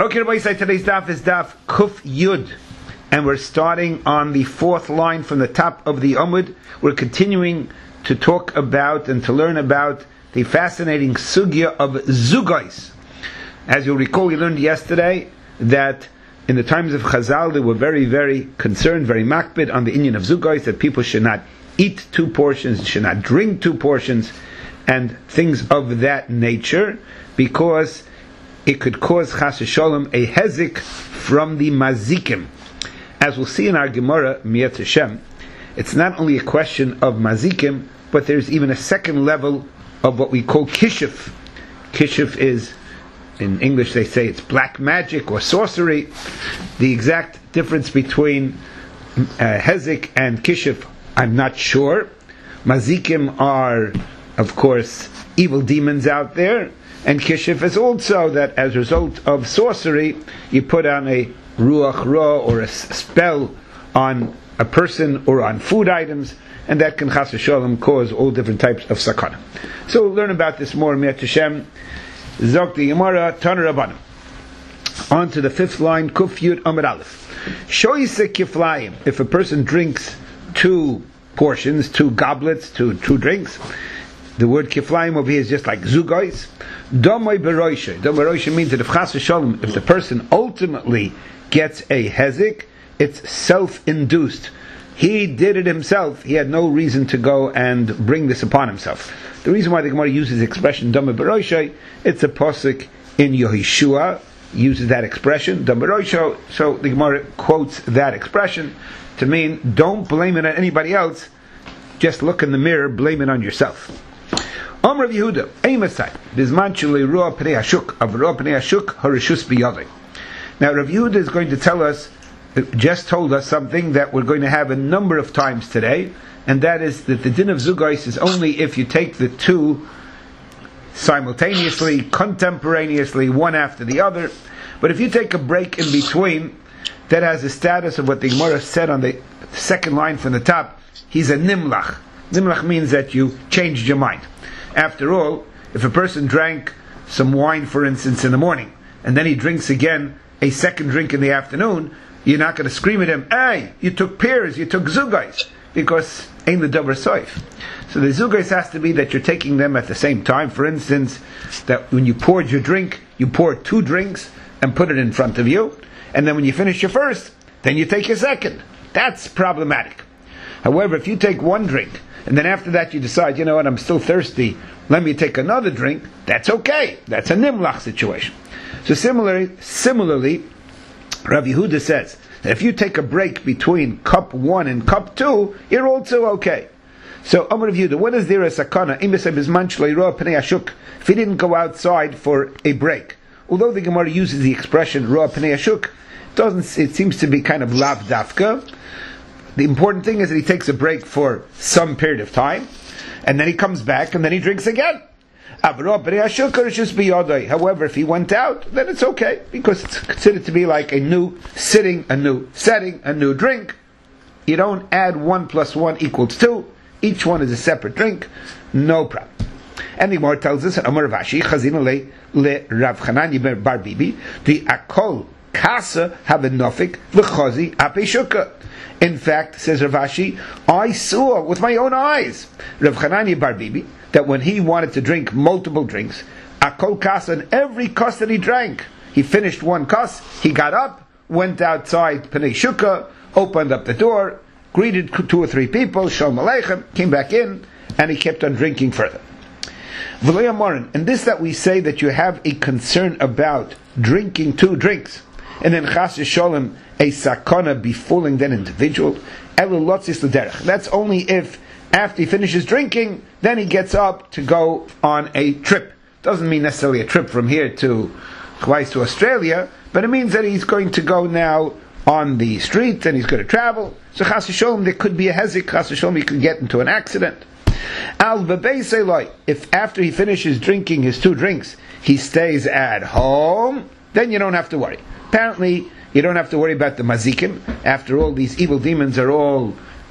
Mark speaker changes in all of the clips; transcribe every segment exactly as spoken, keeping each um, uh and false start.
Speaker 1: Okay, Rabbi Yisai, today's daf is daf Kuf Yud, and we're starting on the fourth line from the top of the Amud. We're continuing to talk about and to learn about the fascinating sugya of zugais. As you'll recall, we learned yesterday that in the times of Chazal, they were very, very concerned, very makbid on the inyan of zugais, that people should not eat two portions, should not drink two portions, and things of that nature, because it could cause chas v'sholem a hezik from the mazikim. As we'll see in our Gemara, Miyat Hashem, it's not only a question of mazikim, but there's even a second level of what we call kishuf. Kishuf is, in English they say it's black magic or sorcery. The exact difference between uh, hezik and kishuf, I'm not sure. Mazikim are, of course, evil demons out there. And kishuf is also that as a result of sorcery, you put on a ruach ra or a spell on a person or on food items, and that can chas v'sholem cause all different types of sakana. So we'll learn about this more in Miyat Hashem. Zok the Gemara, Taner Rabbanim. On to the fifth line, Kuf Yud Amud Aleph. Shoyse kiflayim. If a person drinks two portions, two goblets, two two drinks, the word kiflayim over here is just like zugais. Domay beroisha. Domay beroisha means that if chas v'sholem, if the person ultimately gets a hezik, it's self-induced. He did it himself. He had no reason to go and bring this upon himself. The reason why the Gemara uses the expression domay beroisha, it's a pasuk in Yehoshua uses that expression domay beroisha. So the Gemara quotes that expression to mean don't blame it on anybody else. Just look in the mirror, blame it on yourself. Om Rav Yehuda, Eimasai, Bizman Shulei Ruah Pnei Hashuk, Av Ruah Pnei Hashuk, Harishus Biyadei. Now Rav Yehuda is going to tell us, just told us something that we're going to have a number of times today, and that is that the din of zugais is only if you take the two simultaneously, contemporaneously, one after the other. But if you take a break in between, that has the status of what the Gemara said on the second line from the top. He's a nimlach. Nimlach means that you changed your mind. After all, if a person drank some wine, for instance, in the morning, and then he drinks again a second drink in the afternoon, you're not going to scream at him, hey, you took pears, you took zugais, because ain't the davar soif. So the zugais has to be that you're taking them at the same time. For instance, that when you poured your drink, you poured two drinks and put it in front of you, and then when you finish your first, then you take your second. That's problematic. However, if you take one drink, and then after that you decide, you know what, I'm still thirsty, let me take another drink, that's okay. That's a nimlach situation. So similarly, similarly, Rav Yehuda says that if you take a break between cup one and cup two, you're also okay. So, Amar Rav Yehuda, what is there a sakana? If he didn't go outside for a break. Although the Gemara uses the expression Roa Pnei Hashuk, doesn't it seems to be kind of lav dafka. The important thing is that he takes a break for some period of time, and then he comes back, and then he drinks again. However, if he went out, then it's okay, because it's considered to be like a new sitting, a new setting, a new drink. You don't add one plus one equals two. Each one is a separate drink. No problem. And the Gemara tells us, Amar Vashi, Chazina le, le Rav Chananya bar Bibi, the Akol Kasa have a nofik, v'chazi ape shukah. In fact, says Rav Ashi, I saw with my own eyes Rav Chananya bar Bibi that when he wanted to drink multiple drinks, akol kasa, and every kos that he drank, he finished one kos, he got up, went outside Pnei Shukah, opened up the door, greeted two or three people, shalom aleichem, came back in, and he kept on drinking further. And this that we say that you have a concern about drinking two drinks, and then chas v'sholem a sakana befalling that individual. That's only if after he finishes drinking, then he gets up to go on a trip. Doesn't mean necessarily a trip from here to Hawaii to Australia, but it means that he's going to go now on the street and he's going to travel. So chas v'sholem, there could be a hezik. Chas v'sholem, he could get into an accident. Al v'beiseloi, if after he finishes drinking his two drinks, he stays at home, then you don't have to worry. Apparently, you don't have to worry about the mazikim. After all, these evil demons are all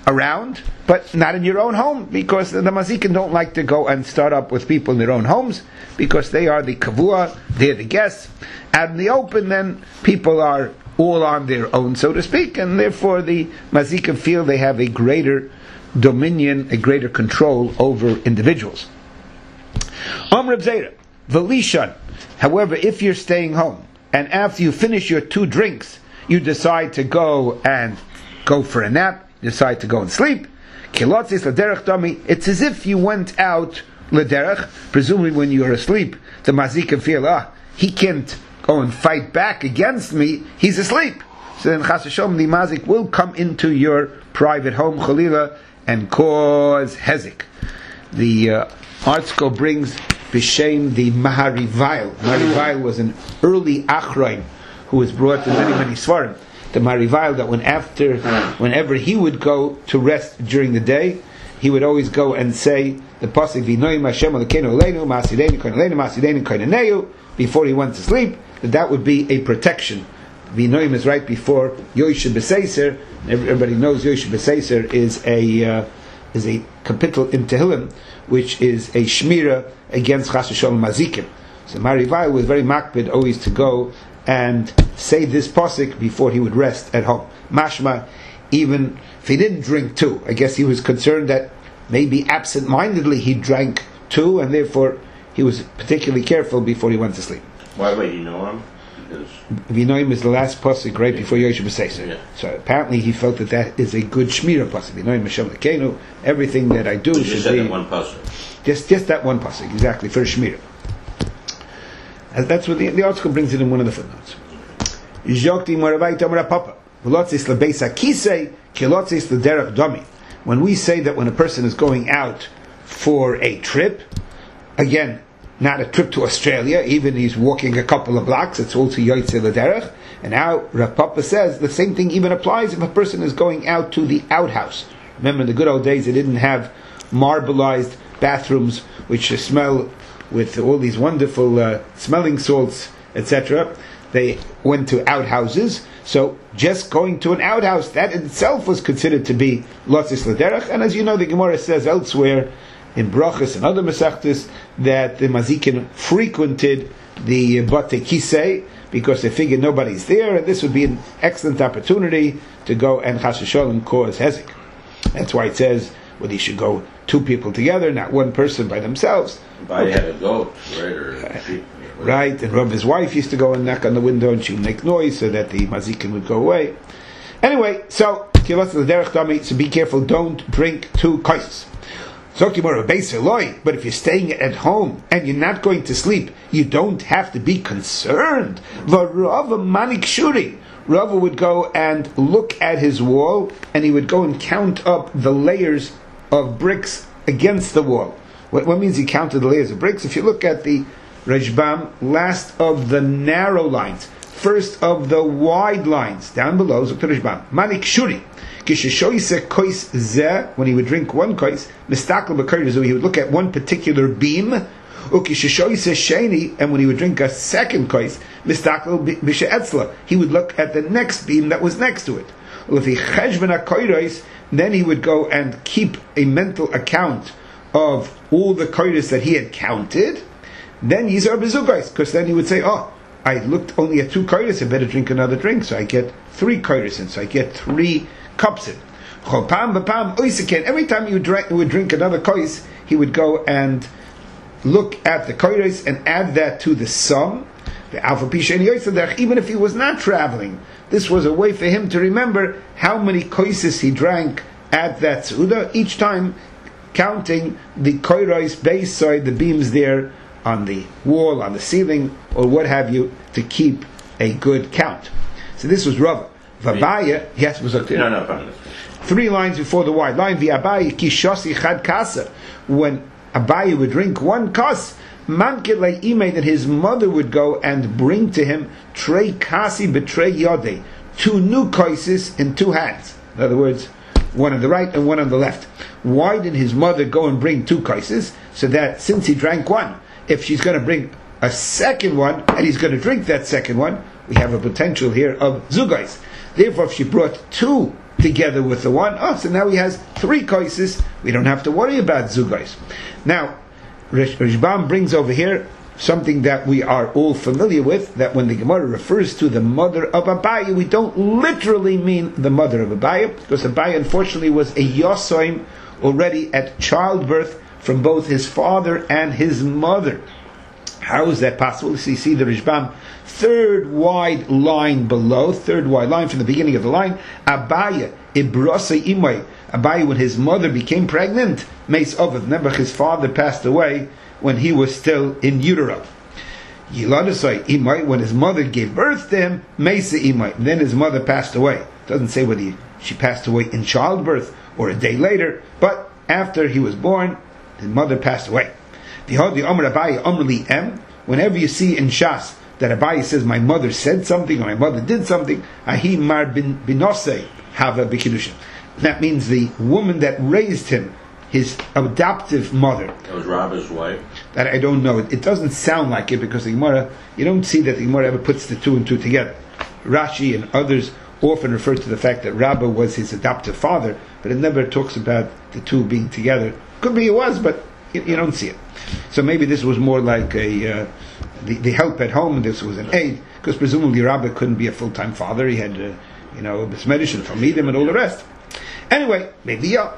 Speaker 1: around, but not in your own home, because the mazikin don't like to go and start up with people in their own homes, because they are the kavua, they're the guests. Out in the open, then people are all on their own, so to speak, and therefore the mazikin feel they have a greater dominion, a greater control over individuals. Amr Zera, Velishan. However, if you're staying home and after you finish your two drinks, you decide to go and go for a nap, decide to go and sleep, it's as if you went out lederech. Presumably, when you are asleep, the mazikin feel, ah, he can't go and fight back against me. He's asleep. So then, chas v'sholom, the mazik will come into your private home, chalila, and cause hezik. The uh, Artsco brings b'shem the Maharivail. Maharivail was an early achraim who was brought in many many svarim. The Maharivail, that when after, whenever he would go to rest during the day, he would always go and say the pasuk V'noim Hashem Elokeinu Aleinu Ma'asidenu Kohen Aleinu Ma'asidenu Kohen Aneu before he went to sleep. That that would be a protection. V'noim is right before Yoshe B'Seiser. Everybody knows Yoshe B'Seiser is a uh, is a kapitel in Tehillim, which is a shmira against chas v'sholom mazikim. So Maharivail was very makpid always to go and say this pasuk before he would rest at home. Mashma, even if he didn't drink two, I guess he was concerned that maybe absent-mindedly he drank two, and therefore he was particularly careful before he went to sleep.
Speaker 2: Why would you know him?
Speaker 1: V'noim is the last pasuk right before Yoshe B'Seiser. Yeah. So apparently he felt that that is a good shmira pasuk. V'noim Hashem Elokeinu. Everything that I do
Speaker 2: so
Speaker 1: should
Speaker 2: just
Speaker 1: be
Speaker 2: that one pasuk.
Speaker 1: Just just that one pasuk, exactly, for shmira. And that's what the, the article brings it in one of the footnotes. When we say that when a person is going out for a trip, again, not a trip to Australia, even he's walking a couple of blocks, it's also Yotzei L'derech. And now Rav Papa says the same thing even applies if a person is going out to the outhouse. Remember, in the good old days, they didn't have marbleized bathrooms which smell with all these wonderful uh, smelling salts, et cetera. They went to outhouses. So just going to an outhouse, that in itself was considered to be Lotzis L'derech. And as you know, the Gemara says elsewhere in Brachos and other Masechtas that the Mazikin frequented the Bate Kisei because they figured nobody's there, and this would be an excellent opportunity to go and Chas v'Sholom cause Hezek. That's why it says whether you should go two people together, not one person by themselves.
Speaker 2: But okay. Had a goat, right? Or a sheep.
Speaker 1: Right, and Rabbi's wife used to go and knock on the window and she would make noise so that the Mazikin would go away. Anyway, so, so be careful, don't drink two kaises. But if you're staying at home and you're not going to sleep, you don't have to be concerned. Rava would go and look at his wall and he would go and count up the layers of bricks against the wall. What, what means he counted the layers of bricks? If you look at the Rashbam, last of the narrow lines, first of the wide lines, down below, so Rashbam, Manik Shuri. When he would drink one kois, he would look at one particular beam. And when he would drink a second kois, he would look at the next beam that was next to it. Then he would go and keep a mental account of all the koiris that he had counted. Then Yizar Bezugais, because then he would say, oh, I looked only at two koiris, I better drink another drink, so I get three koiris in, so I get three cups in. Every time he would drink, he would drink another kois, he would go and look at the koiris and add that to the sum. Even if he was not traveling, this was a way for him to remember how many koises he drank at that seudah, each time counting the koiros base side, the beams there on the wall, on the ceiling, or what have you, to keep a good count. So this was Rava. Vabaya, yes, was okay.
Speaker 2: No, no, fine.
Speaker 1: Three lines before the wide line. V'Abaye kishosi chad kasa. When Abaye would drink one kas, mankele ime, that his mother would go and bring to him trei kasi betrei yode, two new kaises in two hands. In other words, one on the right and one on the left. Why did his mother go and bring two kaises? So that since he drank one, if she's going to bring a second one and he's going to drink that second one, we have a potential here of zugais. Therefore, if she brought two together with the one. Oh, so now he has three koises. We don't have to worry about zugais. Now, Rishbam brings over here something that we are all familiar with, that when the Gemara refers to the mother of Abaye, we don't literally mean the mother of Abaye, because Abaye unfortunately was a Yosoim already at childbirth from both his father and his mother. How is that possible? So you see the Rishbam, third wide line below, third wide line from the beginning of the line, Abaye, Ibrose Imay, Abaye, when his mother became pregnant, Meis Ovav, remember his father passed away when he was still in utero. Yiladasai Imay, when his mother gave birth to him, Meisa Imay, then his mother passed away. It doesn't say whether he, she passed away in childbirth or a day later, but after he was born, his mother passed away. Whenever you see in Shas that Abaye says, my mother said something, or my mother did something, Ahi Mar Binosei Hava B'Kiddushin. That means the woman that raised him, his adoptive mother.
Speaker 2: That was Rabba's wife?
Speaker 1: That I don't know. It, it doesn't sound like it, because the Gemara, you don't see that the Gemara ever puts the two and two together. Rashi and others often refer to the fact that Rabba was his adoptive father, but it never talks about the two being together. Could be it was, but you, you don't see it. So maybe this was more like a uh, the, the help at home, and this was an aid, because presumably Rabba couldn't be a full-time father. He had, uh, you know, Bismedish and Talmidim and all the rest. Anyway, maybe yeah,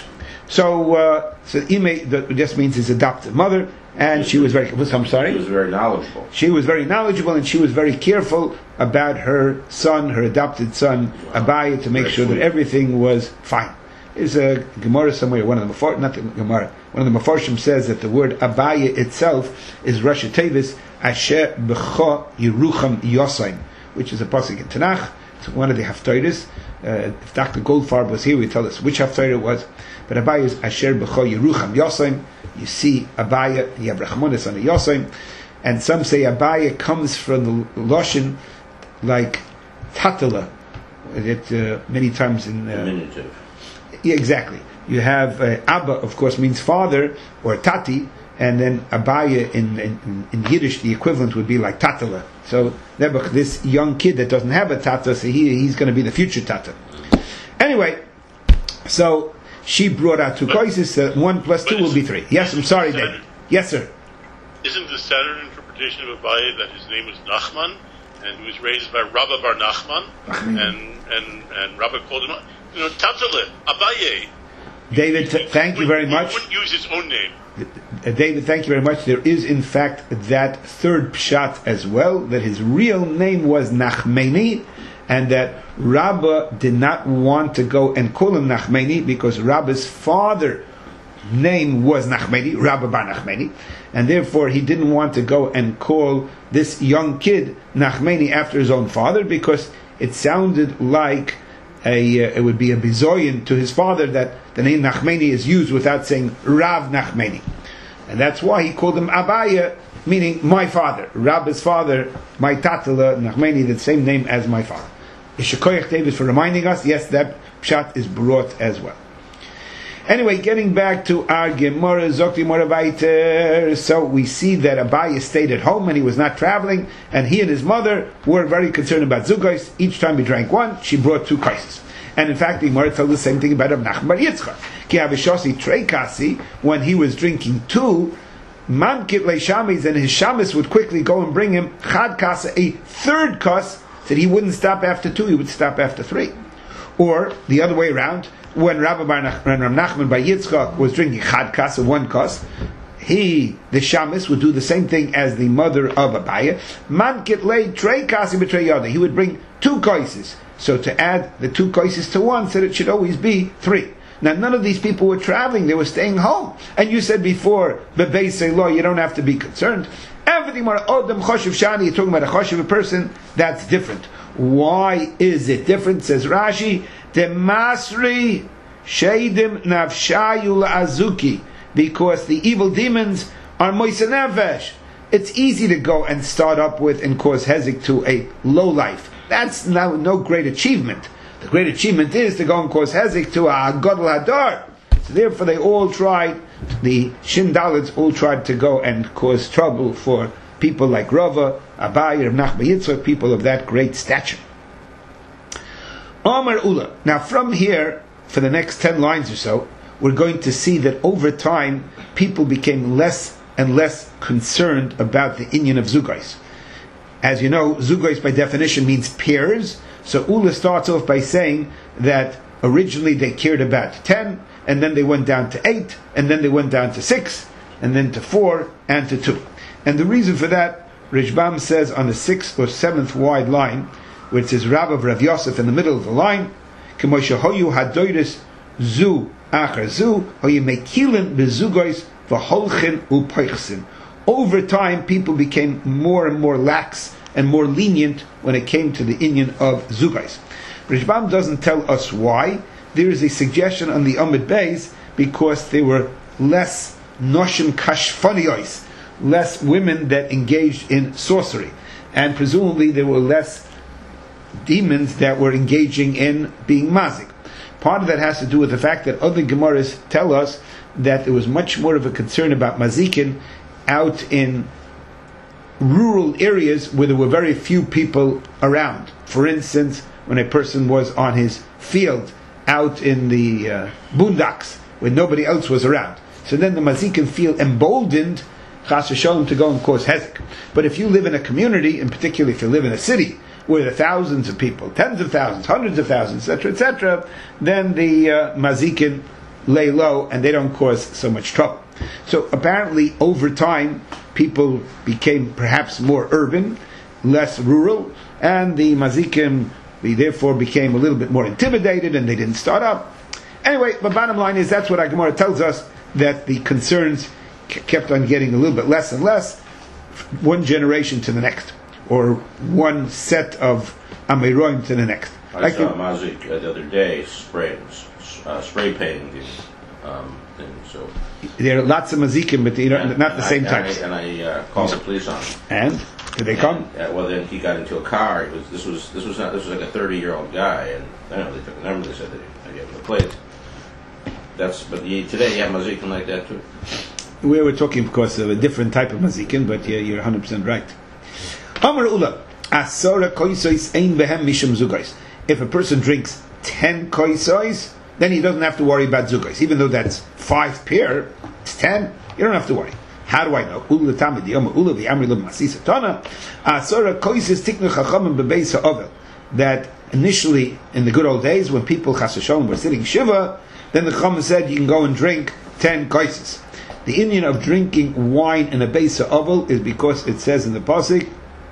Speaker 1: so uh, so Ime just means his adopted mother, and she was very. I'm sorry.
Speaker 2: She was very knowledgeable.
Speaker 1: She was very knowledgeable, and she was very careful about her son, her adopted son, wow. Abaye, to make very sure sweet. That everything was fine. There's a Gemara somewhere. One of the Mefor, not the Gemara. One of the Meforshim says that the word Abaye itself is Rashi Tevis Asher B'Cho Yerucham Yosaim, which is a pasuk in Tanakh. It's one of the Haftarahs. Uh, if Doctor Goldfarb was here, he'd tell us which Haftarah it was. But Abaye is Asher B'Cho Yerucham Yosaim. You see Abaye, you have Rachmanis on the Yosaim. And some say Abaye comes from the Loshin like Tatala. It uh, many times in... Uh,
Speaker 2: Diminutive.
Speaker 1: Yeah, exactly. You have uh, Abba, of course, means father, or Tati, and then Abaye in, in, in Yiddish, the equivalent would be like Tatala. So this young kid that doesn't have a Tata, so he, he's going to be the future Tata. Anyway, so she brought out two choices, so one plus two will be three. Yes, I'm sorry, David. Yes, sir.
Speaker 3: Isn't the standard interpretation of Abaye that his name was Nachman, and he was raised by Rabba Bar Nachman, and, and, and Rabba called him, you know, Tatale, Abaye.
Speaker 1: David, th- thank you very much.
Speaker 3: He wouldn't use his own name.
Speaker 1: Uh, David, thank you very much. There is, in fact, that third pshat as well, that his real name was Nachmeni, and that Rabba did not want to go and call him Nachmeni, because Rabba's father name was Nachmeni, Rabba Bar Nachmeni, and therefore he didn't want to go and call this young kid Nachmeni after his own father, because it sounded like A, uh, it would be a bizoyin to his father that the name Nachmeni is used without saying Rav Nachmeni, and that's why he called him Abaye, meaning my father, Rabba's father, my Tatala Nachmeni, the same name as my father. Ishakoyach David for reminding us. Yes, that pshat is brought as well. Anyway, getting back to our Gemara, Zokti Morabaiter. So we see that Abaye stayed at home and he was not traveling, and he and his mother were very concerned about Zugais. Each time he drank one, she brought two kaises. And in fact, the Gemara tells the same thing about Rav Nachman Bar Yitzchak. Ki Avishasi Treikasi, when he was drinking two, Mamkit Leishamis, and his shamis would quickly go and bring him Chad Kasa, a third kas, that he wouldn't stop after two, he would stop after three. Or the other way around, when Rabbi Bar Nach- Rav Nachman Bar Yitzchak was drinking Chad Kasa, one kas, he, the shamis, would do the same thing as the mother of Abaye. Mamkit Le Trei Kasi B'Trei Yada, he would bring two kaises. So to add the two kaises to one, said it should always be three. Now, none of these people were traveling; they were staying home. And you said before, bebeisei law, you don't have to be concerned. Everything more odem choshev shani, you're talking about a choshev a person. That's different. Why is it different? Says Rashi, the masri sheidim nafshayu la'azuki, because the evil demons are moisa nefesh. It's easy to go and start up with and cause hezek to a low life. That's now no great achievement. The great achievement is to go and cause hezek to a gadol hadar. So therefore they all tried, the Shindalids all tried to go and cause trouble for people like Rava, Abaye, Rav Nachman Yitzchak, people of that great stature. Amar Ula. Now from here, for the next ten lines or so, we're going to see that over time, people became less and less concerned about the inyan of Zugais. As you know, Zugais by definition means pairs, so Ula starts off by saying that originally they cared about ten, and then they went down to eight, and then they went down to six, and then to four, and to two. And the reason for that, Rishbam says on the sixth or seventh wide line, where it says Rav of Rav Yosef in the middle of the line, K'moshe hoyu hadoiris zu achar zu, hoyu mekilin bezugos v'holchin u'poichsin. Over time, people became more and more lax and more lenient when it came to the inyan of zugais. Rishbam doesn't tell us why. There is a suggestion on the Amud Beis because there were less noshim kashfaniyos, less women that engaged in sorcery, and presumably there were less demons that were engaging in being mazik. Part of that has to do with the fact that other Gemaras tell us that there was much more of a concern about mazikin out in rural areas where there were very few people around. For instance, when a person was on his field out in the uh, boondocks where nobody else was around. So then the mazikin feel emboldened chas v'sholem to go and cause hezek. But if you live in a community, and particularly if you live in a city where there are thousands of people, tens of thousands, hundreds of thousands, et cetera, et cetera, then the uh, mazikin lay low and they don't cause so much trouble. So apparently over time people became perhaps more urban, less rural, and the mazikim they therefore became a little bit more intimidated and they didn't start up. Anyway, the bottom line is that's what our Gemara tells us, that the concerns k- kept on getting a little bit less and less, one generation to the next, or one set of Amiroim to the next.
Speaker 2: I
Speaker 1: like
Speaker 2: saw
Speaker 1: the,
Speaker 2: Mazik uh, the other day spray, uh, spray painting these um, things. So
Speaker 1: there are lots of mazikim, but you know,
Speaker 2: and,
Speaker 1: not
Speaker 2: and
Speaker 1: the same
Speaker 2: I,
Speaker 1: types.
Speaker 2: And I, and I uh, called the police on him.
Speaker 1: And did they come?
Speaker 2: And, uh, well, then he got into a car. It was, this was this was not, this was like a thirty-year-old guy, and I know they took the number. They said they, I gave him the plate. That's but you, today you have mazikim like that too.
Speaker 1: We were talking, of course, of a different type of mazikin, but yeah, you're one hundred percent right. Amar Ula, Asora koisois ein behem mishum zugais. If a person drinks ten koisois, then he doesn't have to worry about zugais. Even though that's five pair, it's ten, you don't have to worry. How do I know? Ula tamid yom ula v'amri lam masisa tana. Asora koisos tiknu chachamim bebeis ha'ovel. That initially, in the good old days, when people chas v'sholem were sitting shiva, then the chacham said you can go and drink ten koisos. The inyan of drinking wine in a beis ha'ovel is because it says in the pasuk,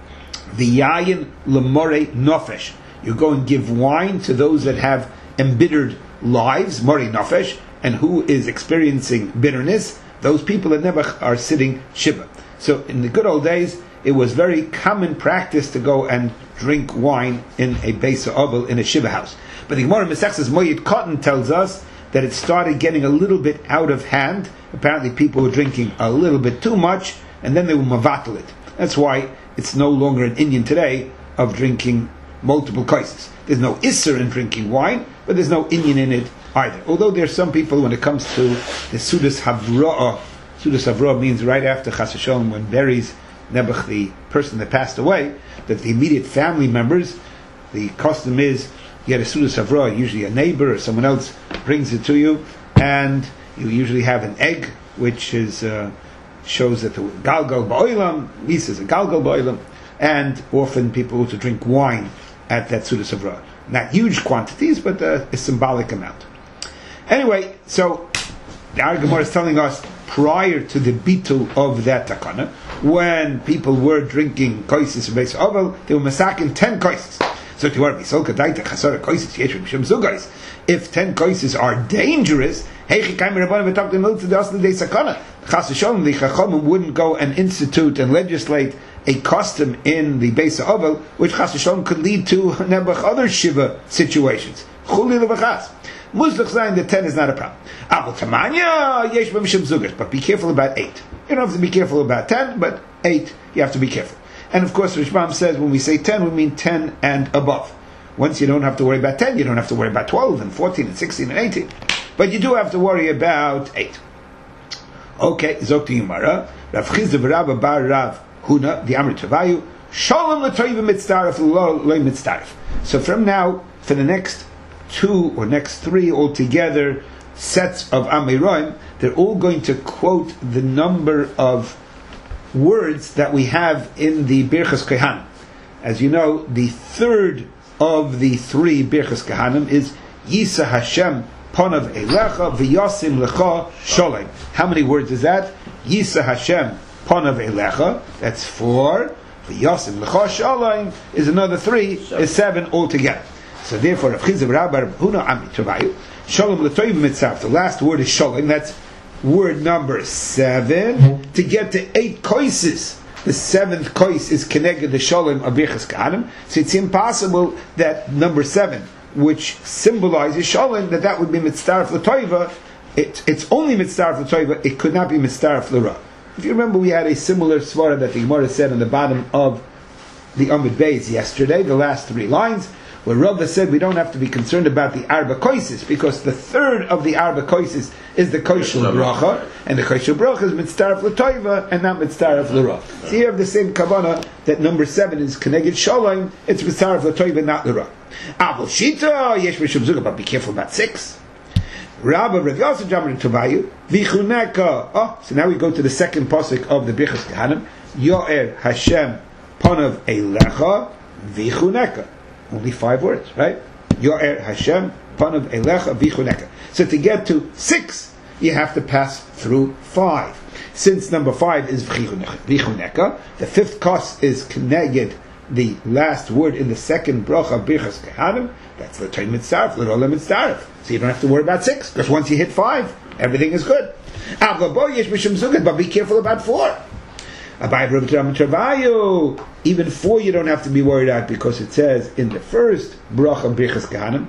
Speaker 1: v'yayin lemore nofesh. You go and give wine to those that have embittered lives, more nofesh, and who is experiencing bitterness. Those people that never are sitting shiva. So in the good old days, it was very common practice to go and drink wine in a beis ha'ovel in a shiva house. But the Gemara Mesechus Moed Katan tells us that it started getting a little bit out of hand. Apparently people were drinking a little bit too much, and then they would mavatal it. That's why it's no longer an inyan today of drinking multiple kaises. There's no isser in drinking wine, but there's no inyan in it either. Although there's some people, when it comes to the Sudas Havra'ah, Sudas Havra'ah means right after Chas v'sholem, when buries Nebuch, the person that passed away, that the immediate family members, the custom is, you get a Sudas Havra'ah, usually a neighbor or someone else brings it to you, and you usually have an egg, which is uh, shows that the Galgal Ba'olam, Misa is a Galgal Ba'olam, and often people also drink wine at that Sudas Havra'ah. Not huge quantities, but uh, a symbolic amount. Anyway, so the Gemara is telling us prior to the bitul of that takana, when people were drinking koisis beis ha'ovel, they were masakin ten koisis. So if ten koisis are dangerous, the Chachamim wouldn't go and institute and legislate a custom in the Beis Ha'ovel, which Chas v'sholem could lead to Nebuch other Shiva situations. Chuli levachas. Muslich saying that ten is not a problem. But be careful about eight. You don't have to be careful about ten, but eight, you have to be careful. And of course, Rishbam says when we say ten, we mean ten and above. Once you don't have to worry about ten, you don't have to worry about twelve and fourteen and sixteen and eighteen. But you do have to worry about eight. Okay, Zok to Yumara. Rav Chizda v'Rabba bar Rav Huna, the Amrit Tavayu, Shalom l'toiva mitzdaref lo mitzdaref. So from now, for the next two or next three altogether sets of Amiroim, they're all going to quote the number of words that we have in the Birchas Kohanim. As you know, the third of the three Birchas Kohanim is Yisa Hashem Ponav Elecha V'Yasim Lecha Sholem. How many words is that? Yisa Hashem Ponav Elecha, that's four. V'Yasim Lecha Sholem is another three, seven. Is seven altogether. So therefore, Rav Chizda Rabba Rav Huna Ami Travayu Sholem L'Toiv Mitzvah. The last word is Sholem. That's word number seven. To get to eight koises, the seventh kois is connected to Sholem of Birchas Kohanim. So it's impossible that number seven, which symbolizes Sholem, that that would be Mitzdaref L'Toiva. It, it's only Mitzdaref L'Toiva. It could not be Mitzdaref L'Ra. If you remember, we had a similar svara that the Gemara said on the bottom of the Amud Beis yesterday, the last three lines, where Rava said we don't have to be concerned about the Arba Koises, because the third of the Arba Koises is the Koishel Bracha, and the Koishel Bracha is Mitzdaref L'Toiva and not Mitzdaref L'Ra. So you have the same kavanah that number seven is Keneged Sholem, it's Mitzdaref L'Toiva, not L'Ra. Abel Shita, Yesh Mishum Zuga, but be careful about six. Rabba Rav Yosef Jamar Tovayu, Vichuneka. Oh, so now we go to the second pasuk of the Birchas Kohanim. Yo'er Hashem Ponav Elecha Vichuneka. Only five words, right? Yo'er Hashem Ponav Elecha Vichuneka. So to get to six, you have to pass through five. Since number five is Vichuneka, the fifth kos is Kneged, the last word in the second bracha of Birchas Kohanim. That's the Toim Mitzdaref, L'Rolam Mitzdaref. So you don't have to worry about six, because once you hit five, everything is good. But be careful about four. Even four you don't have to be worried about, because it says in the first bracha of Birchas Kohanim,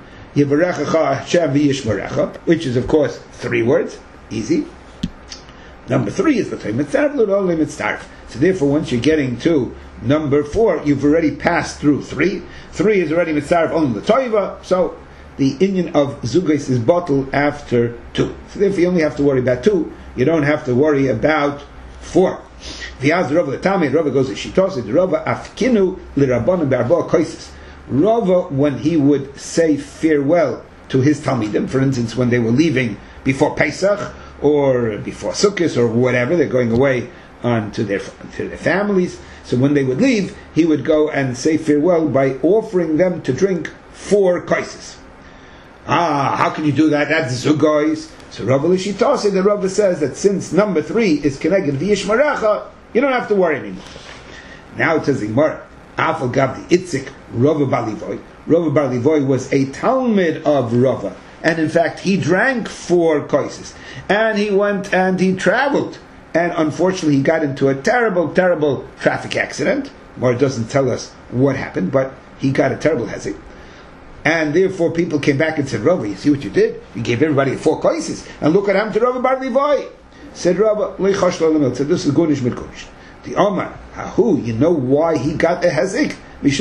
Speaker 1: which is of course three words, easy. Number three is the Toim Mitzdaref, L'Rolam Mitzdaref. So therefore, once you're getting to number four, you've already passed through three. Three is already Mitzdaref only the Toiva, so the Inyan of Zugais is bottled after two. So therefore you only have to worry about two, you don't have to worry about four. V'yaz Rava the Talmid, Rava goes to Shitos, the Rava afkinu l'Rabbanan be'arba koises. Rava, when he would say farewell to his Talmidim, for instance, when they were leaving before Pesach, or before Sukkot, or whatever, they're going away on to their, to their families, so when they would leave, he would go and say farewell by offering them to drink four koises. Ah, how can you do that? That's zugais. So Rava Lishitase, the Rava says that since number three is connected v'yish maracha, you don't have to worry anymore. Now it says the Gemara, Afal Gavdi Itzik Rava Bar Levoy. Rava Bar Levoy was a Talmid of Rava, and in fact he drank four koises, and he went and he traveled, and unfortunately he got into a terrible, terrible traffic accident. Gemara doesn't tell us what happened, but he got a terrible hezek. And therefore people came back and said, Rava, you see what you did? You gave everybody four koises. And look what happened to Rava Bar Levoy. Said Rava, said this is Gunish mit Gunish. The Omar, Ahu, you know why he got a hezek?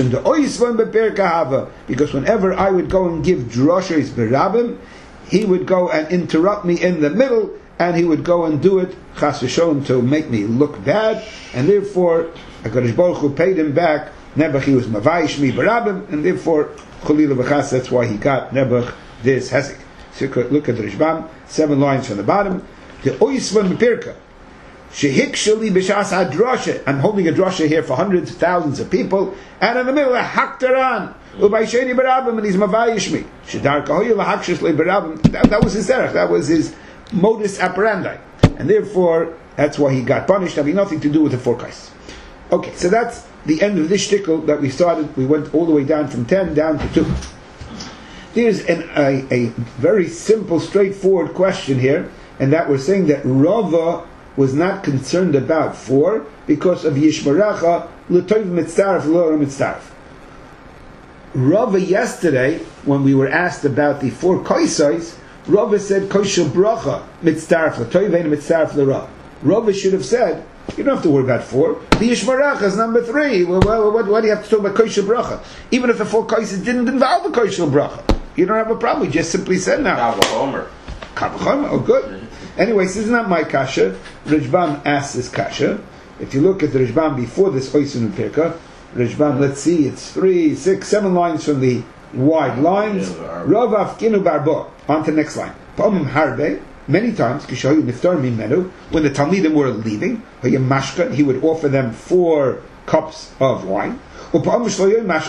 Speaker 1: Because whenever I would go and give droshes berabim, he would go and interrupt me in the middle, and he would go and do it, chas v'sholem, to make me look bad, and therefore, HaKadosh Baruch Hu paid him back. Nebuch, he was mavayish mi berabim, and therefore, Cholila b'chas, that's why he got Nebuch this hezek. So look at the Rishbam, seven lines from the bottom. The oisvan b'pirka, shehikshali b'shas hadrasha. I'm holding a drasha here for hundreds of thousands of people, and in the middle, a haktaran, ubaysheni berabim, and he's mavayish mi. Shedar kahoyel hakshas le berabim. That was his derech, that was his modus operandi, and therefore, that's why he got punished, having nothing to do with the forecast. Okay, so that's the end of this shtickle that we started. We went all the way down from ten down to two. There's an, a, a very simple, straightforward question here, and that we're saying that Rava was not concerned about four because of Yishmaracha l'toiv mitzdaref l'ora mitzdaref. Rava yesterday, when we were asked about the four koisais, Rava said koishel bracha mitzdaref l'toiv and mitzdaref l'ora. Rava should have said, you don't have to worry about four. The Yishmaracha is number three. Well, well, what, what do you have to talk about koishel bracha? Even if the four koises didn't involve the koishel bracha, you don't have a problem. You just simply said now.
Speaker 2: Kavachomer.
Speaker 1: Kavachomer. Oh, good. Mm-hmm. Anyway, this is not my kasha. Rishbam asks this kasha. If you look at the Rishbam before this Oisin Pirka, Rishbam, let's see, it's three, six, seven lines from the wide lines. Rav Afkinu Barbo. On to the next line. Pa'omim Harbe, many times, Kishayu Niftar Mimenu, when the Talmidim were leaving, Mashkan, he would offer them four cups of wine. Sometimes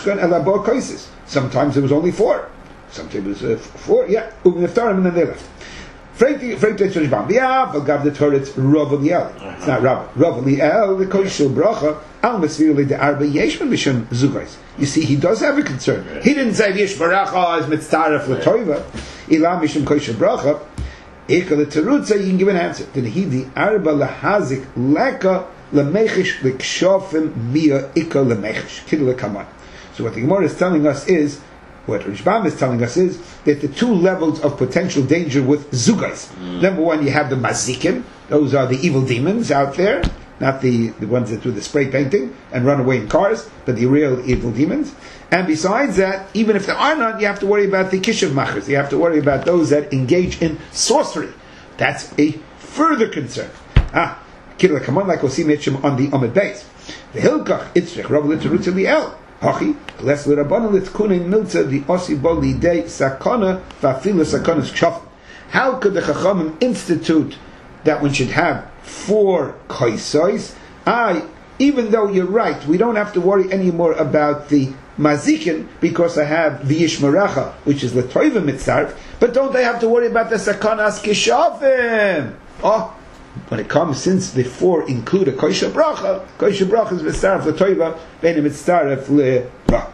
Speaker 1: it was only four. Sometimes it was uh, four, yeah, and then they left. It's not Rav. Rav Liel, the Koishel Bracha, Al Masvir the Arba Yeshman Mishum Zugais. You see, he does have a concern. He didn't say Yesh Baracha is Mitzaref L'Toiva, Ilam Mishum Koishel Bracha. Eka the Terutza, you can give an answer. Did he the Arba Lahazik Leka Lemechish Likshofim Mia Ika Lemechish Kidla Kaman. So what the Gemara is telling us is, what Rishbam is telling us is that the two levels of potential danger with Zugais. Mm. Number one, you have the Mazikim. Those are the evil demons out there, not the, the ones that do the spray painting and run away in cars, but the real evil demons. And besides that, even if there are none, you have to worry about the Kishav Machers. You have to worry about those that engage in sorcery. That's a further concern. Ah, Kidla Kaman, like we'll see Mitchum on the Amid base. The Hilkach, Itzrich, Rav Litzerutz Liel. Hachi, less l'rabbanon l'tkunin milza the osi bo lidei sakana v'afila sakanas kshaf. How could the Chachamim institute that one should have four kaisos? I, even though you're right, we don't have to worry anymore about the mazikin because I have the yishmaracha, which is l'toiva mitzarv. But don't they have to worry about the sakanas kishafim? Oh. When it comes, since the four include a koisha bracha, koisha bracha is mitzaref l'toiva, bein mitzaref l'ra.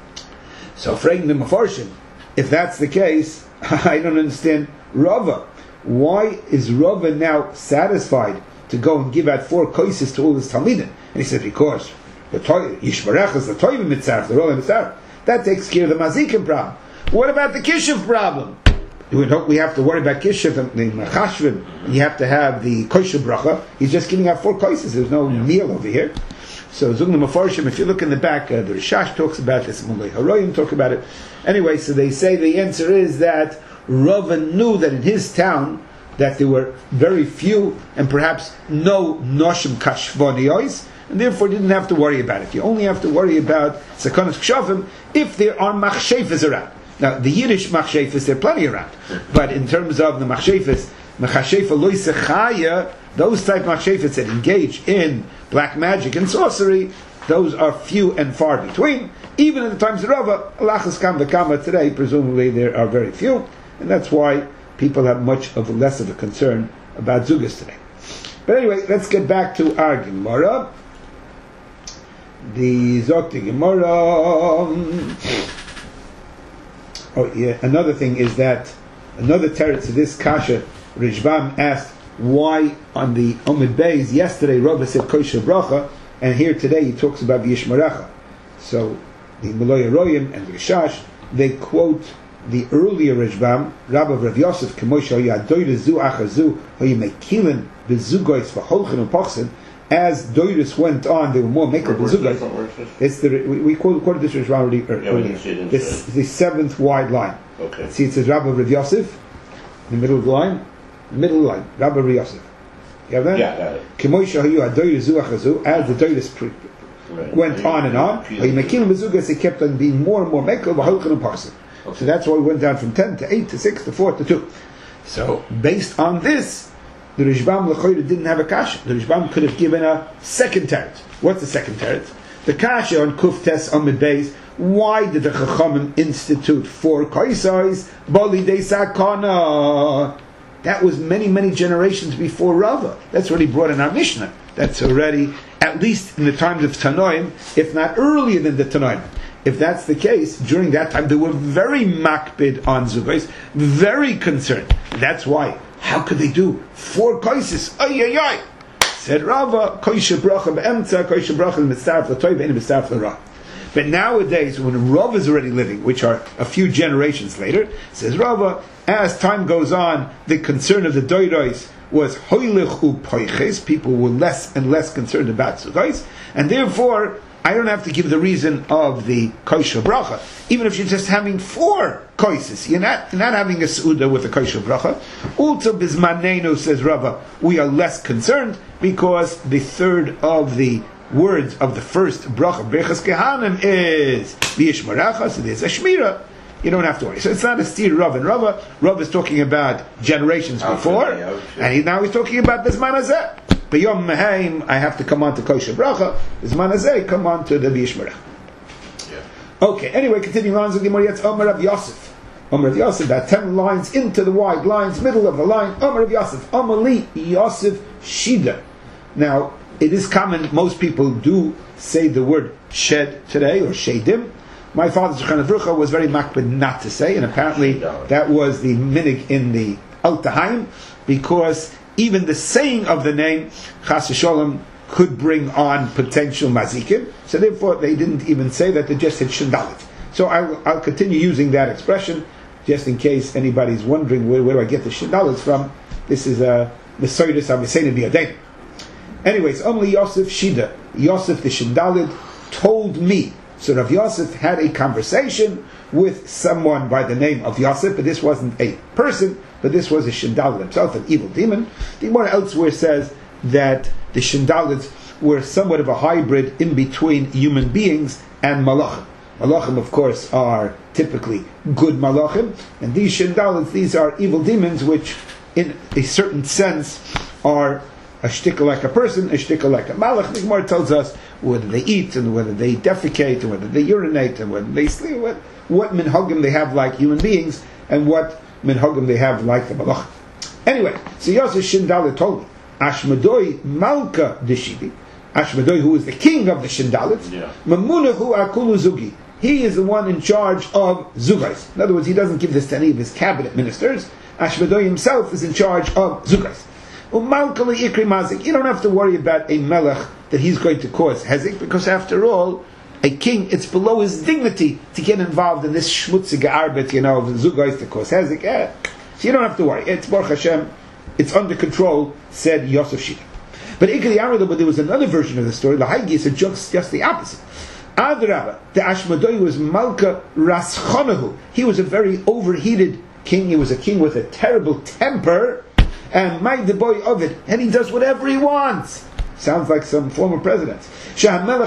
Speaker 1: So, fraging the mafarshim, if that's the case, I don't understand Rava. Why is Rava now satisfied to go and give out four koisas to all his talmidim? And he said, because the yishmarech is the toiva mitzaref, the rola mitzaref. That takes care of the mazikim problem. What about the kishuv problem? We don't. We have to worry about kishuv and the machashvim. You have to have the kosher bracha. He's just giving out four koises. There's no yeah. meal over here. So Zugna Mefarshim. If you look in the back, uh, the Rishash talks about this. Mulei Haroyim talk about it. Anyway, so they say the answer is that Rava knew that in his town that there were very few and perhaps no noshim kashvoniyos, and therefore didn't have to worry about it. You only have to worry about sakanas kshafim if there are machshefes around. Now, the Yiddish machshefes, there are plenty around. But in terms of the machshefes, machshefa loisechaya, those type of machshefes that engage in black magic and sorcery, those are few and far between. Even in the times of Rava, alachas kam v'kama today, presumably there are very few. And that's why people have much of a less of a concern about Zugas today. But anyway, let's get back to our Gemara. The Zokti Gemara... Oh, yeah. Another thing is that another teretz of this kasha, Rishbam asked why on the Omid Beis yesterday Rava said kosher bracha, and here today he talks about Yishmarecha. So the Mulei Haroyim and the Rishash, they quote the earlier Rishbam, Rabbi Rav Yosef, Kemoshe Yadoyre Zu Achazu Hayimekilin Bezugois V'Holchen and Pochsen. As Doirus went on, they were more makel bezugas. It's the we, we quoted this Rishbam already earlier. Yeah, this the seventh wide line.
Speaker 2: Okay.
Speaker 1: See, it says Rabbi Rav Yosef in the middle of the line. The middle of the line, Rabbi Rav Yosef. You have that?
Speaker 2: Yeah, got it.
Speaker 1: Kemoshe Hayu Adoyre Zu Achazu. As the Doirus right. went right. on and on, Hayimekilin bezugas, they kept on being more and more makel v'Holchen and Pochsen. Okay. So that's why we went down from ten to eight to six to four to two. So based on this, the Rishbam L'choyre didn't have a kasha. The Rishbam could have given a second teretz. What's the second teretz? The kasha on Kuf Tes Amid Beis. Why did the Chachamim institute four kaisais? Bali de Sakana. That was many, many generations before Rava. That's already brought in our Mishnah. That's already, at least in the times of Tanoim, if not earlier than the Tanoim. If that's the case, during that time they were very makbid on Zugais, very concerned. That's why. How could they do four kaisis? Ay ay ay! Said Rava, kaisha bracha be'emtza, kaisha bracha mitzaref l'toy ve'en mitzaref l'ra. But nowadays, when Rava is already living, which are a few generations later, says Rava, as time goes on, the concern of the doiros was hoilich u poiches. People were less and less concerned about Zugais, and therefore, I don't have to give the reason of the kosher bracha, even if you're just having four koises. You're not, you're not having a suuda with a kosher bracha. Ulta bizmanenu, says Rava, we are less concerned because the third of the words of the first bracha, Brechas Kehanim, is V'yishmarecha, so there's a Shmira. You don't have to worry. So it's not a steer Rav and Rava. Rav is talking about generations before, and he, now he's talking about Bizman Hazeh. But Yom Mehaim, I have to come on to Kosher Bracha. Bizman Hazeh, come on to the V'yishmarecha. Yeah. Okay, anyway, continuing on, Gemara Yetz Omer Rav Yosef. Omer Rav Yosef, about ten lines into the wide lines, middle of the line. Omer Rav Yosef, Omer Li Yosef Shida. Now, it is common, most people do say the word shed today, or shedim. My father, Zechron Avrucha, was very makbid not to say, and apparently that was the minig in the Altahaim, because even the saying of the name, Chas v'Sholom, could bring on potential mazikim, so therefore they didn't even say that, they just said shendalit. So I'll, I'll continue using that expression, just in case anybody's wondering where, where do I get the shendalits from. This is a Mesoidus HaMesena B'Yadein. Anyways, only Yosef Shida, Yosef the Shendalid, told me. So Rav Yosef had a conversation with someone by the name of Yosef, but this wasn't a person, but this was a Shendalid himself, an evil demon. The Gemara elsewhere says that the Shendalids were somewhat of a hybrid in between human beings and malachim. Malachim, of course, are typically good malachim, and these Shendalids, these are evil demons, which in a certain sense are a shtickle like a person, a shtickle like a malach. The Gemara tells us whether they eat, and whether they defecate, and whether they urinate, and whether they sleep, what, what minhagim they have like human beings, and what minhagim they have like the malach. Anyway, so Yosef Shindalit told me, Ashmadoi Malka Deshidi, Ashmadoi, who is the king of the Shindalits, Mamunahu Akulu Zugi. He is the one in charge of Zugais. In other words, he doesn't give this to any of his cabinet ministers. Ashmadoi himself is in charge of Zugais. You don't have to worry about a melech that he's going to cause hezek, because after all, a king, it's below his dignity to get involved in this shmutzige arbet, you know, of zugais to cause hezek. Eh. So you don't have to worry. It's Baruch Hashem, it's under control, said Yosef Shita. But Ikari Amrado, but there was another version of the story. Lahagi said just, just the opposite. Adrabah, the Ashmadoi was Malka Raschonahu. He was a very overheated king. He was a king with a terrible temper. And made the boy of it, and he does whatever he wants. Sounds like some former presidents. He can do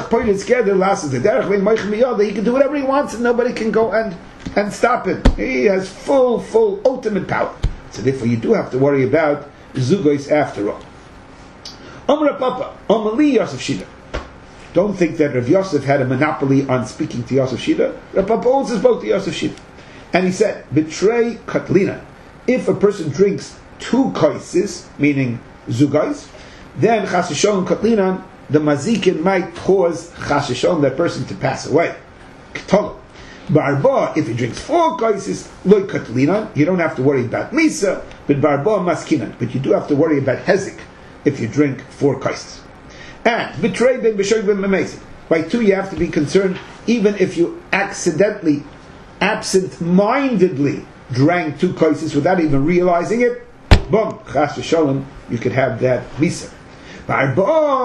Speaker 1: whatever he wants, and nobody can go and, and stop him. He has full, full, ultimate power. So therefore, you do have to worry about Zugos after all. Omra Papa, Omali Yosef Shida. Don't think that Rav Yosef had a monopoly on speaking to Yosef Shida. Rav Papa also spoke to Yosef Shida, and he said, "Betray Katlina. If a person drinks two kaisis, meaning zugais, then chas v'sholom katlinan, the mazikin might cause chas v'sholom, that person to pass away. Ketol. Barba, if he drinks four kaisis, loy katlinan, you don't have to worry about misa, but barba maskinan, but you do have to worry about hezek if you drink four kaisis. And betray ben b'shoy ben memezid. By two, you have to be concerned, even if you accidentally, absent-mindedly drank two kaisis without even realizing it, boom, chas v'sholom, you could have that misa. That's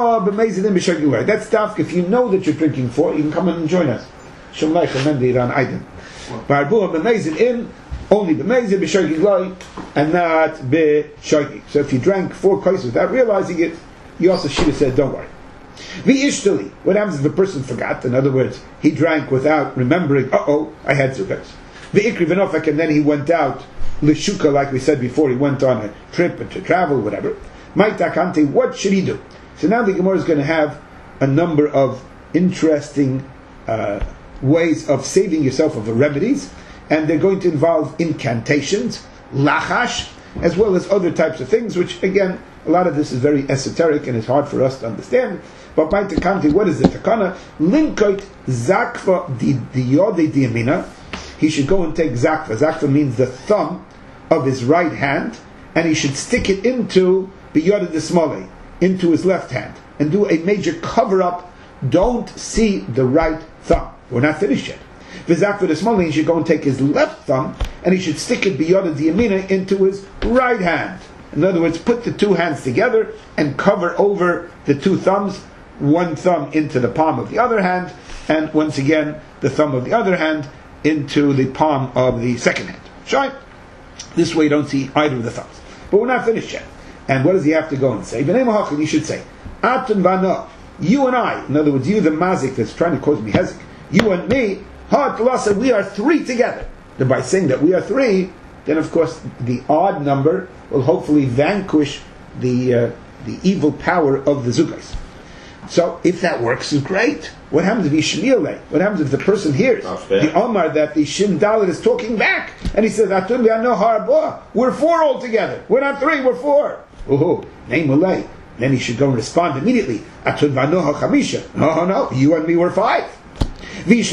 Speaker 1: tough. If you know that you're drinking four, you can come and join us. In only b'mezid b'shogi loy, and not b'shogi. So if you drank four kaisis without realizing it, you also should have said, don't worry. V'ishtali, what happens if a person forgot? In other words, he drank without remembering, uh-oh, I had two kaisis. V'ikri v'nofek, and then he went out Lishuka, like we said before, he went on a trip and to travel, whatever. Maitakante, what should he do? So now the Gemara is going to have a number of interesting uh, ways of saving yourself of the remedies, and they're going to involve incantations, lachash, as well as other types of things, which again, a lot of this is very esoteric and it's hard for us to understand. But Maitakante, what is the takana? Linkoit zakva di yode diamina. He should go and take zakva. Zakva means the thumb of his right hand, and he should stick it into biyod desmole, into his left hand, and do a major cover-up. Don't see the right thumb. We're not finished yet. V'zakva desmole, he should go and take his left thumb, and he should stick it biyod diyamina into his right hand. In other words, put the two hands together and cover over the two thumbs, one thumb into the palm of the other hand, and once again, the thumb of the other hand into the palm of the second hand. Shine. This way you don't see either of the thumbs. But we're not finished yet. And what does he have to go and say? B'nei Mahachil, he should say, Atun v'ano, you and I, in other words, you the mazik that's trying to cause me hezek, you and me, ha, we are three together. Then by saying that we are three, then of course the odd number will hopefully vanquish the uh, the evil power of the zugais. So if that works, is great. What happens if he shniyale? What happens if the person hears the Omar that the Shin Dalet is talking back, and he says, "Atun no harba, we're four altogether. We're not three, we're four." Oh, name ulay. Then he should go and respond immediately. Atun no hachamisha. No, no, you and me were five. And if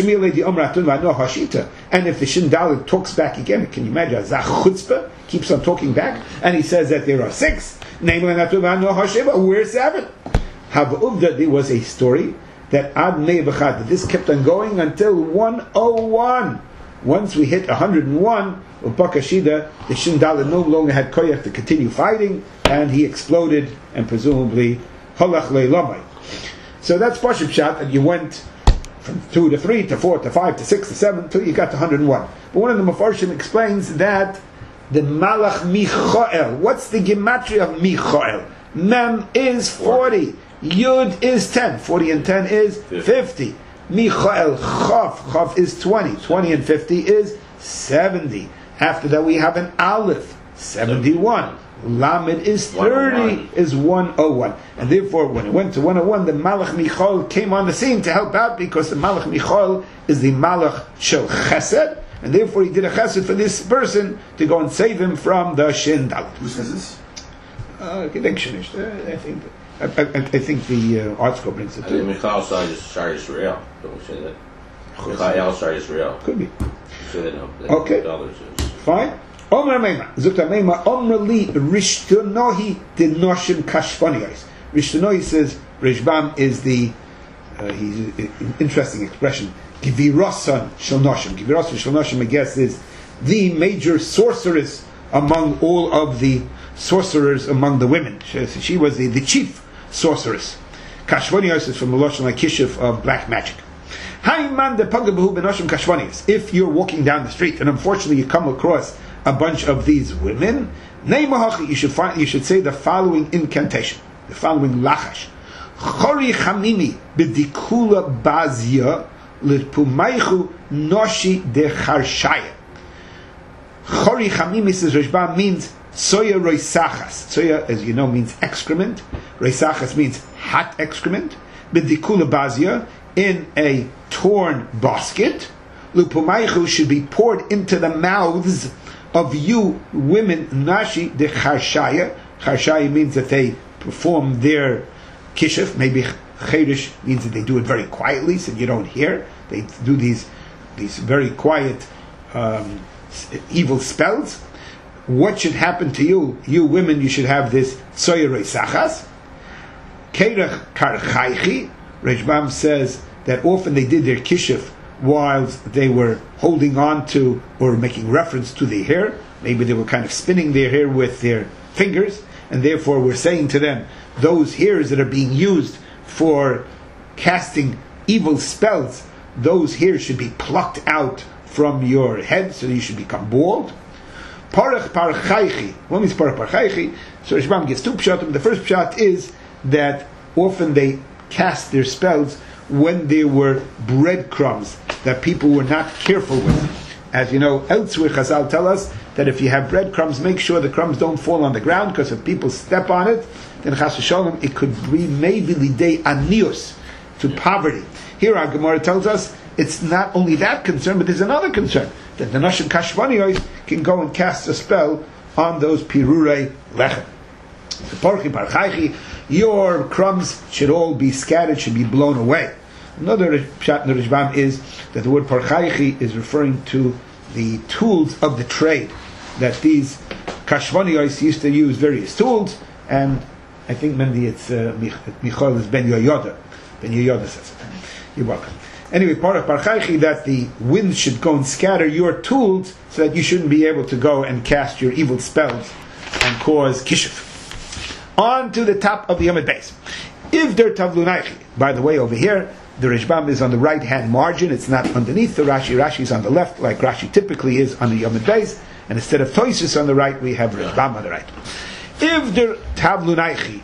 Speaker 1: the Shin Dalet talks back again, can you imagine? Zach chutzpah keeps on talking back, and he says that there are six. Namely, we're seven. There was a story that ad me'ebachad, that this kept on going until one oh one. Once we hit one hundred one, Upakashida, the Shin Dalet no longer had koyach to continue fighting, and he exploded, and presumably halach le'lamai. So that's Pashib Shat, that you went from two to three to four to five to six to seven until you got to one hundred one. But one of the Mefarshim explains that the Malach Michael, what's the gematria of Michael? Mem is forty. Yud is ten. forty and ten is fifty. Michael Chav. Chav is twenty. twenty and fifty is seventy. After that we have an Aleph. seventy-one. Lamed is thirty, is one oh one. And therefore when it went to one oh one, the Malach Michael came on the scene to help out, because the Malach Michael is the Malach Shel Chesed, and therefore he did a chesed for this person to go and save him from the Shin Dalet.
Speaker 4: Who says this?
Speaker 1: Uh, I think I think I, I, I think the uh, article brings it
Speaker 2: I
Speaker 1: too.
Speaker 2: think Michal Shar Yisrael. Don't we say that? Michal Shar Yisrael.
Speaker 1: Could be.
Speaker 2: So they know. They
Speaker 1: Okay.
Speaker 2: Know
Speaker 1: Fine. Omer Meima. Zukta Meima. Omer li Rishtonohi de Noshim Kashfoniyos. Rishtonohi says Rishbam is the uh, he's an interesting expression. Givirosan Shel Noshim. Givirosan Shel Noshim, I guess, is the major sorceress among all of the sorcerers among the women. She, she was the, the chief sorceress. Kashvonios is from the Lashon Kishuf of black magic. If you're walking down the street and unfortunately you come across a bunch of these women, you should find, you should say the following incantation, the following lachash. Chori chamimi b'dikula bazia l'pumaychu noshi de charshaya. Chori chamimi, says Rishbam, means soya roisachas. Soya, as you know, means excrement. Roisachas means hot excrement. B'dikula bazia, in a torn basket. L'pumaychu should be poured into the mouths of you women, nashi de charshaya. Charshaya means that they perform their kishuf. Maybe cheirish means that they do it very quietly, so you don't hear. They do these these very quiet um, evil spells. What should happen to you, you women? You should have this soyer reisachas. Keirach karchaychi. Rishbam says that often they did their kishuf whilst they were holding on to or making reference to their hair. Maybe they were kind of spinning their hair with their fingers, and therefore we're saying to them, those hairs that are being used for casting evil spells, those hairs should be plucked out from your head, so that you should become bald. Parach parchaychi. What means parach parchaychi? So Rishbam gives two pshatim. The first pshat is that often they cast their spells when there were breadcrumbs that people were not careful with. As you know, elsewhere Chazal tell us that if you have breadcrumbs, make sure the crumbs don't fall on the ground, because if people step on it, then Chas v'sholom, it could be maybe lidei anius, to poverty. Here our Gemara tells us it's not only that concern, but there's another concern, that the Nashim Kashvaniyos can go and cast a spell on those pirurei lechem. Your crumbs should all be scattered, should be blown away. Another pshat in the Rishbam is that the word parchaychi is referring to the tools of the trade, that these kashvaniyos used to use various tools, and I think maybe it's uh, Michal is Ben Yoyoda. Ben Yoyoda says it. You're welcome. Anyway, part of parchaychi, that the wind should go and scatter your tools so that you shouldn't be able to go and cast your evil spells and cause kishuf. On to the top of the Yomid base. If they're tavlunaychi, by the way, over here, the Rishbam is on the right-hand margin. It's not underneath the Rashi. Rashi is on the left, like Rashi typically is on the Yomid base. And instead of Toisus on the right, we have Rishbam on the right. If they're tavlunaychi,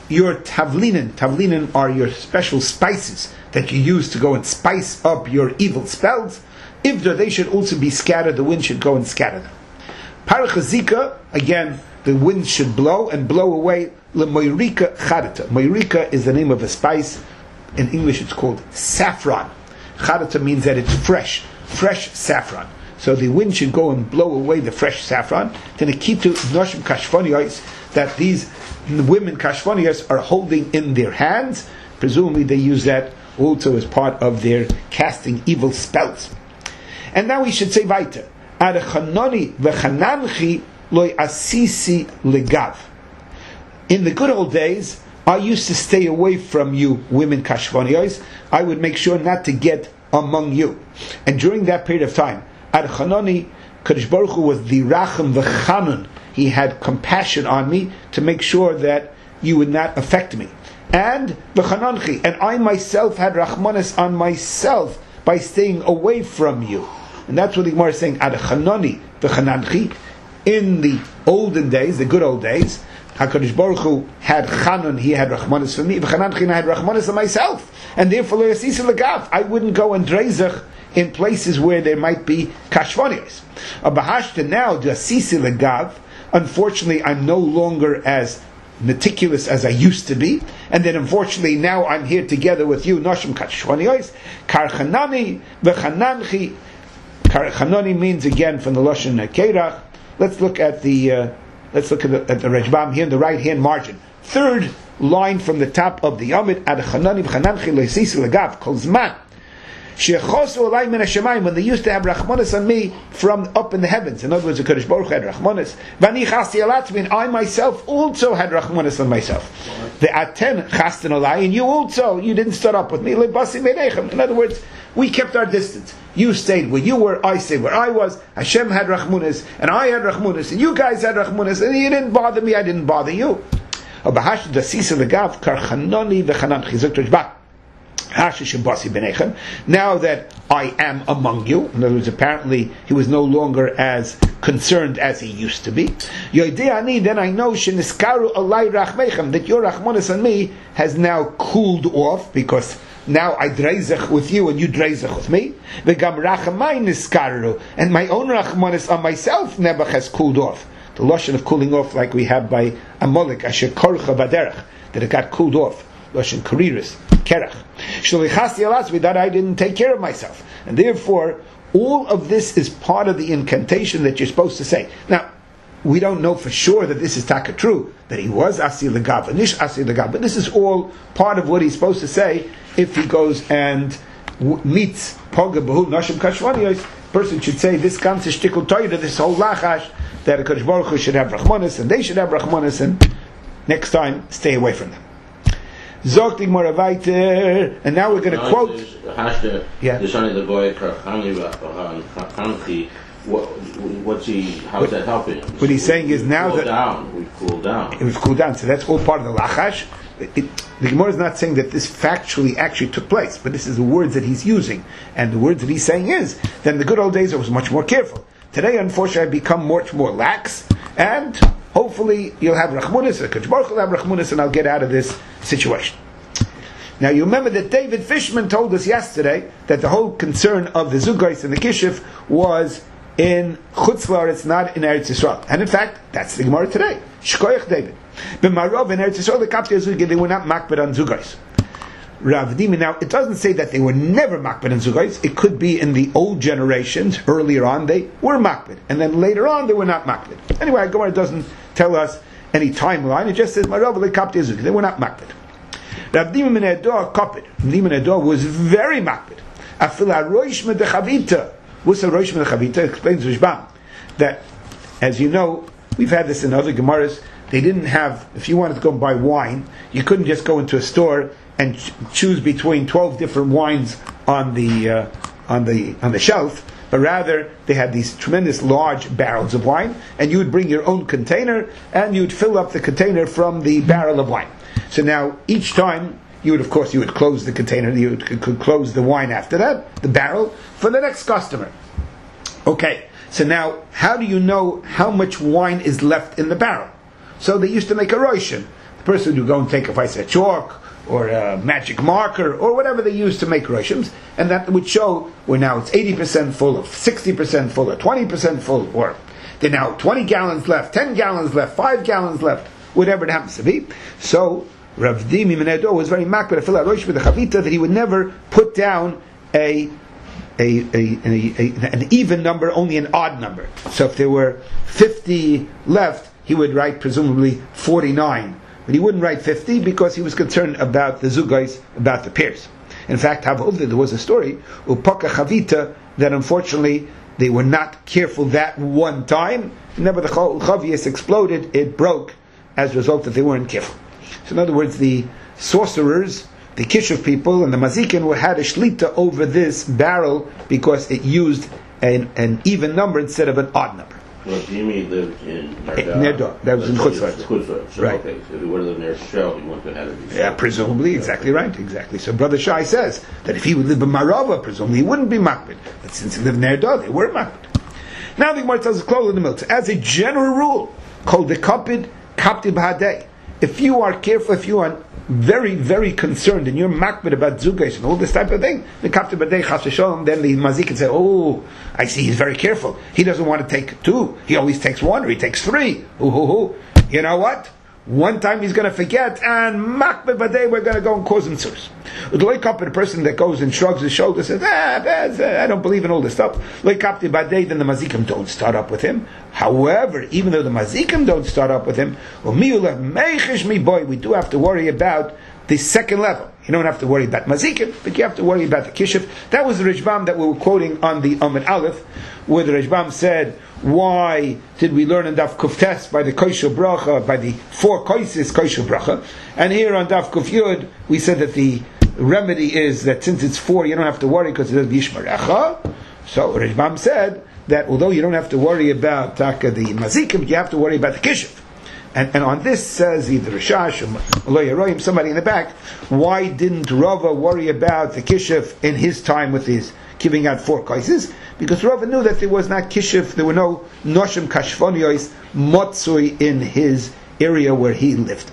Speaker 1: your tavlinin, tavlinin are your special spices that you use to go and spice up your evil spells, if they should also be scattered, the wind should go and scatter them. Parachazika, again, the wind should blow and blow away. Lemoirika charata. Moirika is the name of a spice. In English it's called saffron. Charata means that it's fresh, fresh saffron. So the wind should go and blow away the fresh saffron. Then a key to noshim kashfoniyos, that these women kashfoniyos are holding in their hands. Presumably they use that also as part of their casting evil spells. And now we should say weiter. Adachanoni v'chananchi loy asisi legav. In the good old days, I used to stay away from you, women kashfoniyos. I would make sure not to get among you. And during that period of time, Adachanoni, Kadosh Baruch Hu was the racham v'chanun. He had compassion on me to make sure that you would not affect me. And v'chananchi, and I myself had rachmanis on myself by staying away from you. And that's what the Gemara is saying, Adachanoni v'chananchi. In the olden days, the good old days, HaKadosh Baruch Hu had Chanun, he had Rachmanis for me, V'chananchi, I had Rachmanis on myself. And therefore, I wouldn't go and dreizach in places where there might be kashvonios. Abahashta now, the asisi legav, unfortunately, I'm no longer as meticulous as I used to be, and then unfortunately now I'm here together with you, noshim kashvonios, karchanani v'chananchi. Karchanani means again from the Lashon Kerach. Let's look at the uh, let's look at the, at the Rajbam here in the right hand margin. Third line from the top of the Yomid, Adachanani v'chananchi le'sisi legav kol zman. When they used to have Rachmanis on me from up in the heavens. In other words, the Kadosh Baruch Hu had Rachmanis. V'ani chasti alatzmi, and I myself also had Rachmanis on myself. The aten chasten alai, and you also, you didn't start up with me. In other words, we kept our distance. You stayed where you were, I stayed where I was. Hashem had Rachmanis, and I had Rachmanis, and you guys had Rachmanis, and you didn't bother me, I didn't bother you. Now that I am among you, in other words, apparently he was no longer as concerned as he used to be. Then I know that your rachmanis on me has now cooled off, because now I dreizach with you and you dreizach with me. And my own rachmanis on myself never has cooled off. The lashon of cooling off, like we have by Amalek, asher korcha baderech, that it got cooled off. Lashon kariris, kerach. That I didn't take care of myself, and therefore all of this is part of the incantation that you're supposed to say. Now, we don't know for sure that this is taka true, that he was asi legav, nish asi legav, but this is all part of what he's supposed to say if he goes and w- meets poga behu nashim kashvaniyos. Person should say this comes to shtikul toyda, this whole lachash, that a Kadosh Baruch Hu should have rachmanis and they should have rachmanis, and next time stay away from them. Zok Gemara weiter, and now we're going to quote.
Speaker 2: Yeah. What's he? How's that helping?
Speaker 1: What he's saying is now that
Speaker 2: down, we've cooled down.
Speaker 1: We've cooled down. So that's all part of the lachash. It, it, the Gemara is not saying that this factually actually took place, but this is the words that he's using, and the words that he's saying is that in the good old days I was much more careful. Today, unfortunately, I've become much more lax, and hopefully you'll have rachmunis, or Kadosh Baruch Hu will have rachmunis, and I'll get out of this situation. Now you remember that David Fishman told us yesterday that the whole concern of the Zugais and the Kishif was in Chutz La'aretz, not in Eretz Yisrael. And in fact, that's the Gemara today. Shkoyach David. B'marov in Eretz Yisrael, the Kapti Azugah, they were not makbid on Zugais. Rav Dimi, now it doesn't say that they were never makbid on Zugais. It could be in the old generations, earlier on they were makbid, and then later on they were not makbid. Anyway, Gemara doesn't tell us any timeline. It just says Marov le Kapti Azugah, they were not makbid. Rav Dimi min Edah kapid. Rav Dimi min Edah was very makbid. Afil haroish medechavita. What's a roish medechavita? Explains Rishbam that, as you know, we've had this in other Gemaras. They didn't have, if you wanted to go and buy wine, you couldn't just go into a store and ch- choose between twelve different wines on the uh, on the on the shelf, but rather they had these tremendous large barrels of wine, and you would bring your own container and you would fill up the container from the barrel of wine. So now each time you would, of course, you would close the container, you would, could close the wine after that, the barrel, for the next customer. Okay, so now how do you know how much wine is left in the barrel? So they used to make a roishin. The person would go and take a, a chalk or a magic marker or whatever they use to make roshams, and that would show where now it's eighty percent full, or sixty percent full, or twenty percent full, or there are now twenty gallons left, ten gallons left, five gallons left, whatever it happens to be. So Rav Dimi Menedo was very makbid afil harosh with the chavita that he would never put down a A, a, a, a, an even number, only an odd number. So if there were fifty left, he would write presumably forty-nine. But he wouldn't write fifty because he was concerned about the zugais, about the pairs. In fact, there was a story, Upaka Chavita, that unfortunately they were not careful that one time. Whenever the Chavias exploded, it broke as a result that they weren't careful. So in other words, the sorcerers, the Kishuv people and the Mazikin were had a shlita over this barrel because it used an, an even number instead of an odd number.
Speaker 2: Well, Jimmy lived in
Speaker 1: Nerda. That was in Chutzpah.
Speaker 2: So,
Speaker 1: right.
Speaker 2: Okay, so if he would have lived near Shell, he wouldn't have had it.
Speaker 1: Yeah, presumably, exactly right, exactly. So Brother Shai says that if he would live in Marava, presumably he wouldn't be makbid. But since he lived near Nerda, they were makbid. Now the Gemara tells us close in the middle. As a general rule, called the kapid kapti b'hadei. If you are careful, if you are very, very concerned, and you're makbid about zugais and all this type of thing, the kapti b'hadei chas v'sholom, then the mazik can say, oh, I see he's very careful. He doesn't want to take two. He always takes one, or he takes three. Ooh, ooh, ooh. You know what? One time he's going to forget, and makbid b'hadei, we're going to go and cause him tzus. The loy kapid, a person that goes and shrugs his shoulders, says, ah, I don't believe in all this stuff. Loy kapti b'hadei, then the mazikim don't start up with him. However, even though the mazikim don't start up with him, we do have to worry about the second level. You don't have to worry about mazikim, but you have to worry about the kishuf. That was the Rishbam that we were quoting on the Amud Aleph, where the Rishbam said, why did we learn in Daf Kuftes by the Koishu Bracha, by the four Koises Koishu Bracha? And here on Daf Kuf Yud, we said that the remedy is that since it's four, you don't have to worry because it says Yishmarecha. So Rishbam said that although you don't have to worry about taka, the mazikim, you have to worry about the kishuf. And, and on this says either Rashash or Lo Yeroyim, somebody in the back, why didn't Rava worry about the kishuf in his time with his giving out four kaises? Because Rava knew that there was not kishuf, there were no noshim kashfoniyos motsui in his area where he lived.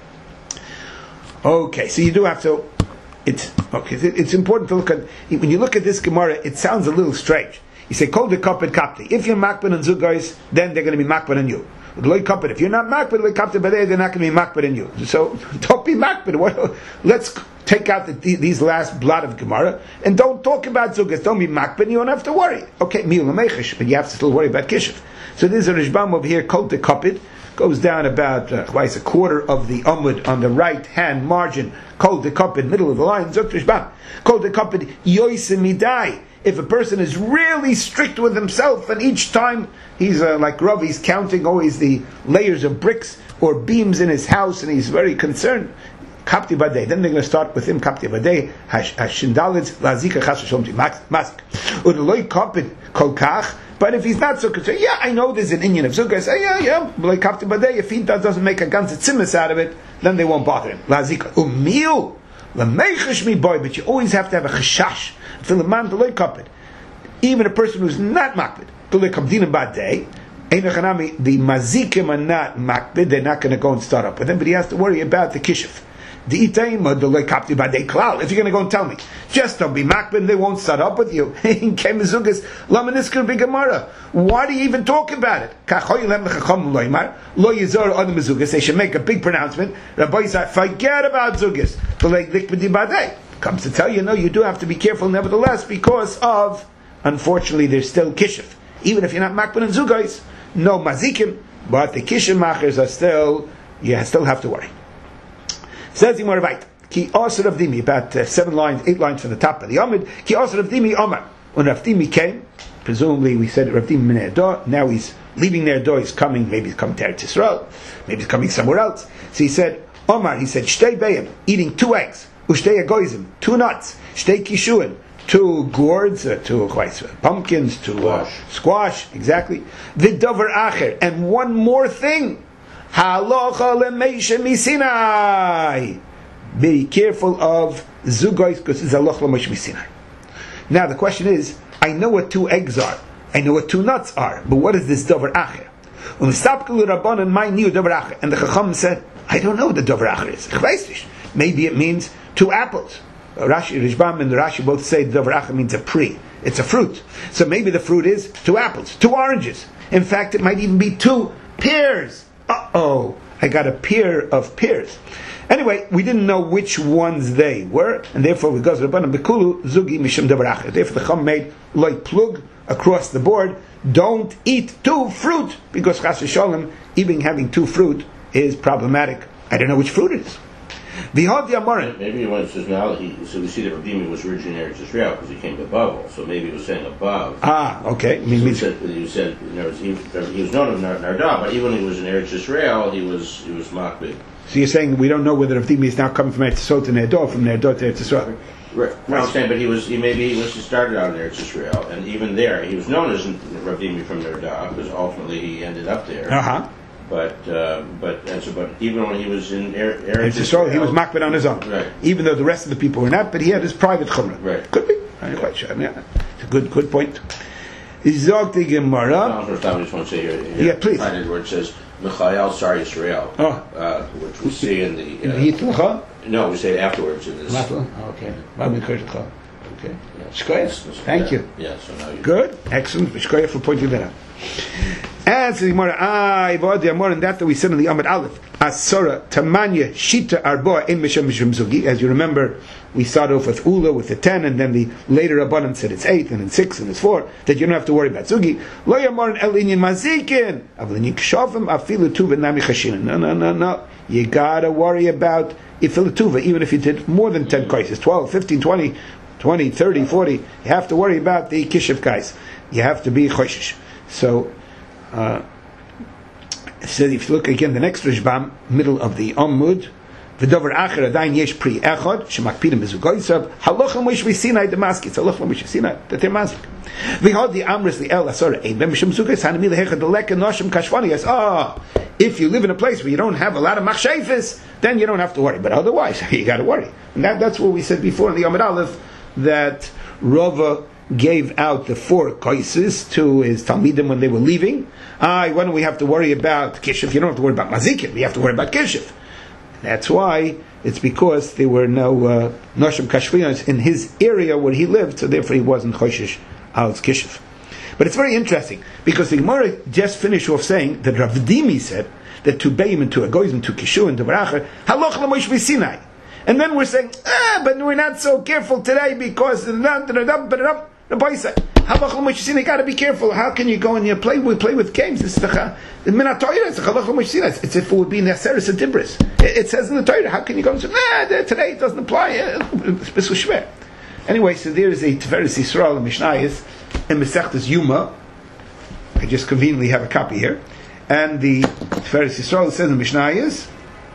Speaker 1: Okay, so you do have to. It's okay. It's important to look at when you look at this Gemara. It sounds a little strange. You say, "Kol de kapit kapti." If you're makbid on zugais, then they're going to be makbid on you. If you're not makbid, loy kapti b'dei, they're not going to be makbid on you. So don't be makbid. Let's take out the, these last blot of Gemara and don't talk about zugas. Don't be makbid. You don't have to worry. Okay, miyul mechish, but you have to still worry about kishuf. So there's a Rishbam over here, kol de kapit. Goes down about uh, twice a quarter of the Amud on the right hand margin. Kol de kapit, middle of the line. Zok Rishbam. Kol de kapit yoisim midai. If a person is really strict with himself, and each time he's uh, like Rav, he's counting always the layers of bricks or beams in his house, and he's very concerned. Kapti badei. Then they're going to start with him. Kapti badei. Hashindalitz lazika chasashomti mask. Udaloi kapit kol kach. But if he's not so concerned, yeah, I know there's an Indian of Sukkah. I say, yeah, yeah, like kapti badei. If he doesn't make a ganze tzimis out of it, then they won't bother him. Lazika umiu lemeichish mi boy. But you always have to have a chashash. Even a person who's not makbid, the mazikim are not makbid, they're not going to go and start up with him, but he has to worry about the kishuf. If you're going to go and tell me, just don't be makbid, they won't start up with you. Why do you even talk about it? They should make a big pronouncement. Forget about zugis. Comes to tell you, no, you do have to be careful nevertheless, because of, unfortunately, there's still kishuf. Even if you're not makbid and zugais, no mazikim, but the kishuf machers are still, you still have to worry. Says the Moravite, ki osir of dimi, about uh, seven lines, eight lines from the top of the Amud, ki osir of dimi Omar. When Rav Dimi came, presumably we said Rav Dimi min Ner, now he's leaving Ner, he's coming, maybe he's coming to Eretz Yisrael, maybe he's coming somewhere else. So he said, Omar, he said, shtei beim, eating two eggs, ushtei agoizim, two nuts, shtei kishuin, two gourds, uh, two uh, pumpkins, two uh, squash, exactly. V'dover acher, and one more thing, halacha lemeisha misinai. Be careful of zugais, because it's halacha lemeisha misinai. Now the question is, I know what two eggs are, I know what two nuts are, but what is this dover acher? And the Chacham said, I don't know what the Dover Acher is. Ich weiß nicht. Maybe it means two apples. Rashi, Rishbam and the Rashi both say the Dover Acher means a pri. It's a fruit. So maybe the fruit is two apples, two oranges. In fact, it might even be two pears. Uh-oh, I got a pear of pears. Anyway, we didn't know which ones they were, and therefore we go to Rabbanan Bekulu, Zugi Mishim Dover Acher. Therefore the Chum made loy plug across the board. Don't eat two fruit, because Chas v'Sholem, even having two fruit is problematic. I don't know which fruit it is. V'hod Yamorin.
Speaker 2: Maybe when it says now, he, so we see that Rabbi was originally in Eretz Yisrael because he came to Babel. So maybe it was saying above.
Speaker 1: Ah, okay. I mean,
Speaker 2: so he said, he said you know, he, he was known as Nardah, but even when he was in Eretz Yisrael, he was he was makbid.
Speaker 1: So you're saying we don't know whether Rabbi is now coming from Eretz Yisrael to Nerdor, from Nerdor to Eretz Yisrael.
Speaker 2: Right. No, I'm saying, but he was he maybe he was he started out in Eretz Yisrael, and even there he was known as Rabbi from Nardah because ultimately he ended up there.
Speaker 1: Uh huh.
Speaker 2: But uh, but and so, but even when he was in er-
Speaker 1: Eretz Yisrael, he was makbid on his own.
Speaker 2: Right.
Speaker 1: Even though the rest of the people were not, but he had his private chumrah.
Speaker 2: Right.
Speaker 1: Could be. I'm quite sure. Yeah. It's a good good point. Zog the Gemara.
Speaker 2: First time I just want to say here, here
Speaker 1: Yeah, please.
Speaker 2: find it where it says Michael Sar Yisrael,
Speaker 1: Oh.
Speaker 2: uh, which we see in the.
Speaker 1: In
Speaker 2: Uh,
Speaker 1: the Yitlucha?
Speaker 2: no, we say it afterwards in this.
Speaker 1: Okay. Okay.
Speaker 2: Yeah.
Speaker 1: Shkoyah. Thank
Speaker 2: yeah,
Speaker 1: you.
Speaker 2: Yeah. So now you.
Speaker 1: Good. Excellent. Shkoyah for pointing that out. As the Gemara, ah, Ivod Yamor, and that that we said in the Amud Aleph, Asura Tamanya Shita Arboa in Misham Misham Zugi. As you remember, we started off with Ula with the ten, and then the later Rabbanan said it's eight, and then six, and it's four. That you don't have to worry about Zugi. Lo Yamor El Inyan Mazikin Avlinyan Kshofim Afilu Tuva Nami Chashinan. No, no, no, no. You gotta worry about Ifilu Tuva, even if you did more than ten kaises, twelve, fifteen, twenty, twenty, thirty, forty. You have to worry about the Kishiv kais. You have to be Choshish. So. Uh, so if you look again, the next Rishbam, middle of the Amud, V'dover Acher Adayin Yesh Pri Echad Shemakpidim Bezugoysav Halachim Moshe Sinai Damaski. It's Halachim Moshe Sinai that they're masik. V'hod the Amris the El Asora Ein Ben Mishum Zugos Hanami Lehechad Delek Noshim Kashvani. Yes, ah, if you live in a place where you don't have a lot of machshefes, then you don't have to worry. But otherwise, you got to worry. And that, that's what we said before in the Amud Aleph, that Rava gave out the four kaises to his talmidim when they were leaving. Ah, why don't we have to worry about kishif? You don't have to worry about mazikim. You have to worry about kishif. That's why it's because there were no uh, noshim kashviyanos in his area where he lived, so therefore he wasn't choshish al kishif. But it's very interesting because the Gemara just finished off saying that Rav Dimi said that to beim and to agoyim and to kishu and to baracher haloch l'mosh v'sinai, and then we're saying ah, but we're not so careful today because the boy said, "Halach l'mosh v'sinai." You got to be careful. How can you go and you play with play with games? This is the minat Torah. It's halach l'mosh v'sinai. It's if it would be neseres and dibris. It says in the Torah. How can you go and say, "Nah, today it doesn't apply"? It's anyway, so there is a Tiferes Yisrael in Mishnayos in Masechtas Yuma. I just conveniently have a copy here, and the Tiferes Yisrael says in Mishnayos,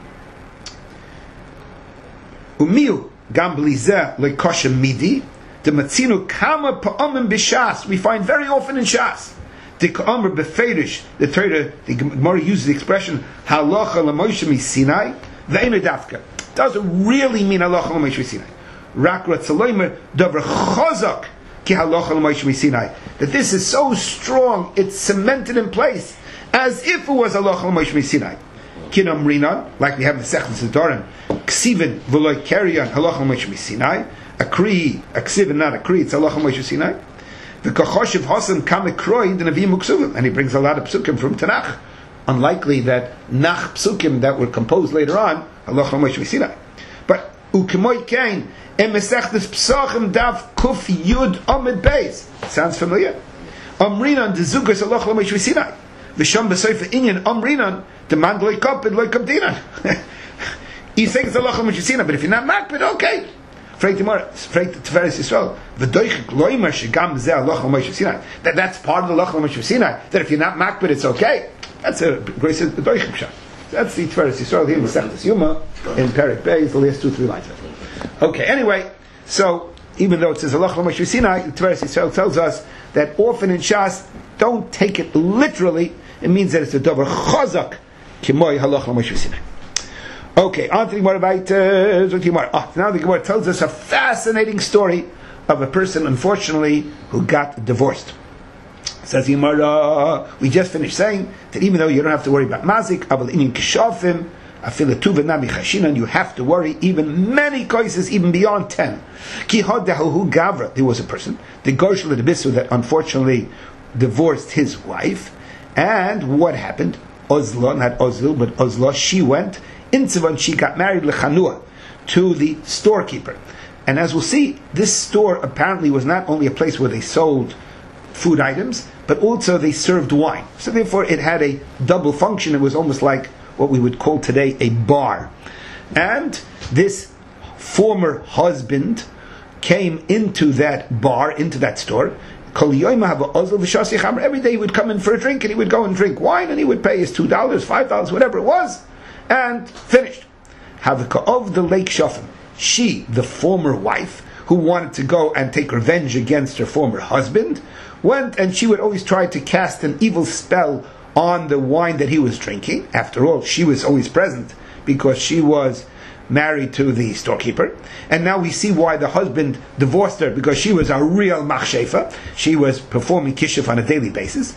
Speaker 1: "Umiu gam blizeh lekoshem midi." The matzinu kama pa'amim b'shas. We find very often in Shas. The ka'amr b'feirish. The Torah, the Gemara uses the expression halacha l'moshe misinai ve'ena dafka. Doesn't really mean halacha l'moshe misinai. Rak ratzaloimer davar chazak ki halacha l'moshe misinai. That this is so strong, it's cemented in place as if it was halacha l'moshe misinai. Kinam rinan, like we have in the Sechtes Nedarim, ksivin v'loy kerian halacha l'moshe misinai. A kri, a ksiv and not a kri, it's halacha Moshe Sinai. The kachoshev hasan kam ekroi the Nevi'im uksuvim, and he brings a lot of psukim from Tanakh. Unlikely that nach psukim that were composed later on halacha Moshe Sinai. But ukemoi kain em mesechtes psachim dav kuf yud amid beis. Sounds familiar? Amrinan de zugas halacha Moshe Sinai. V'sham b'soifa inyan amrinan the man loy kapid loy kapdinan. He's saying it's halacha Moshe Sinai, but if you're not makbid, okay. That that's part of the Lach Moshe Sinai. That if you're not makbid, it's okay. That's a grace of the doichim shah. That's the Tiferes Yisrael here in Masechtas Yuma in Perek Beis, the last two three lines. Okay. Anyway, so even though it says Lach Moshe Sinai, the Tiferes Yisrael tells us that often in Shas, don't take it literally. It means that it's a davar chazak kimoy halach Moshe Sinai. Okay, on to the Gemara about uh, oh, now the Gemara tells us a fascinating story of a person, unfortunately, who got divorced. Says the Gemara, we just finished saying that even though you don't have to worry about mazik, aval inyan kishafim, You have to worry even many cases, even beyond ten. There was a person, the Goshel of the Bisu, that unfortunately divorced his wife, and what happened? Ozla, not Ozil, but Ozla, she went in Tzivan, she got married Lechanua, to the storekeeper. And as we'll see, this store apparently was not only a place where they sold food items, but also they served wine. So therefore it had a double function. It was almost like what we would call today a bar. And this former husband came into that bar, into that store. Every day he would come in for a drink, and he would go and drink wine, and he would pay his two dollars, five dollars, whatever it was, and finished. Havika of the Lake Shafim, she, the former wife, who wanted to go and take revenge against her former husband, went, and she would always try to cast an evil spell on the wine that he was drinking. After all, she was always present because she was married to the storekeeper. And now we see why the husband divorced her, because she was a real machshefa. She was performing kishuf on a daily basis.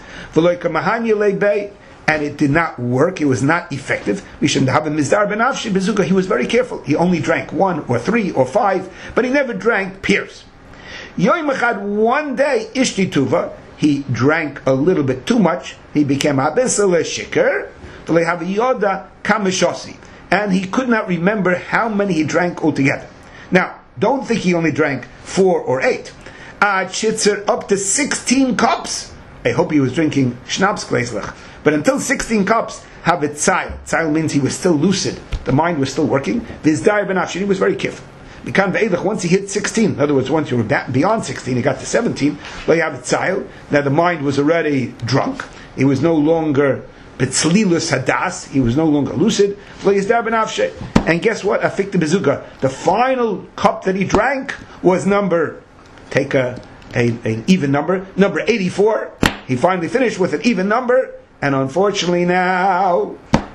Speaker 1: And it did not work. It was not effective. We shouldn't have a mizdar ben avshi bezuka. He was very careful. He only drank one or three or five, but he never drank peers. Yoim echad, one day, ishti tuva, he drank a little bit too much. He became abisal shikar, v'lehav yoda kamishosi, and he could not remember how many he drank altogether. Now, don't think he only drank four or eight. Ad shitzer, up to sixteen cups. I hope he was drinking schnapps gleislach. But until sixteen cups, have it tzayil. Tzayil means he was still lucid. The mind was still working. Vizdar ben Afshin, he was very careful. Once he hit sixteen, in other words, once you were beyond sixteen, he got to seventeen, well, you have it tzayil. Now the mind was already drunk. He was no longer betzlilus hadas. He was no longer lucid. Vizdar ben Afshin. And guess what? Afik the bezuka. The final cup that he drank was number, take a, a an even number, number eighty-four. He finally finished with an even number. And unfortunately now,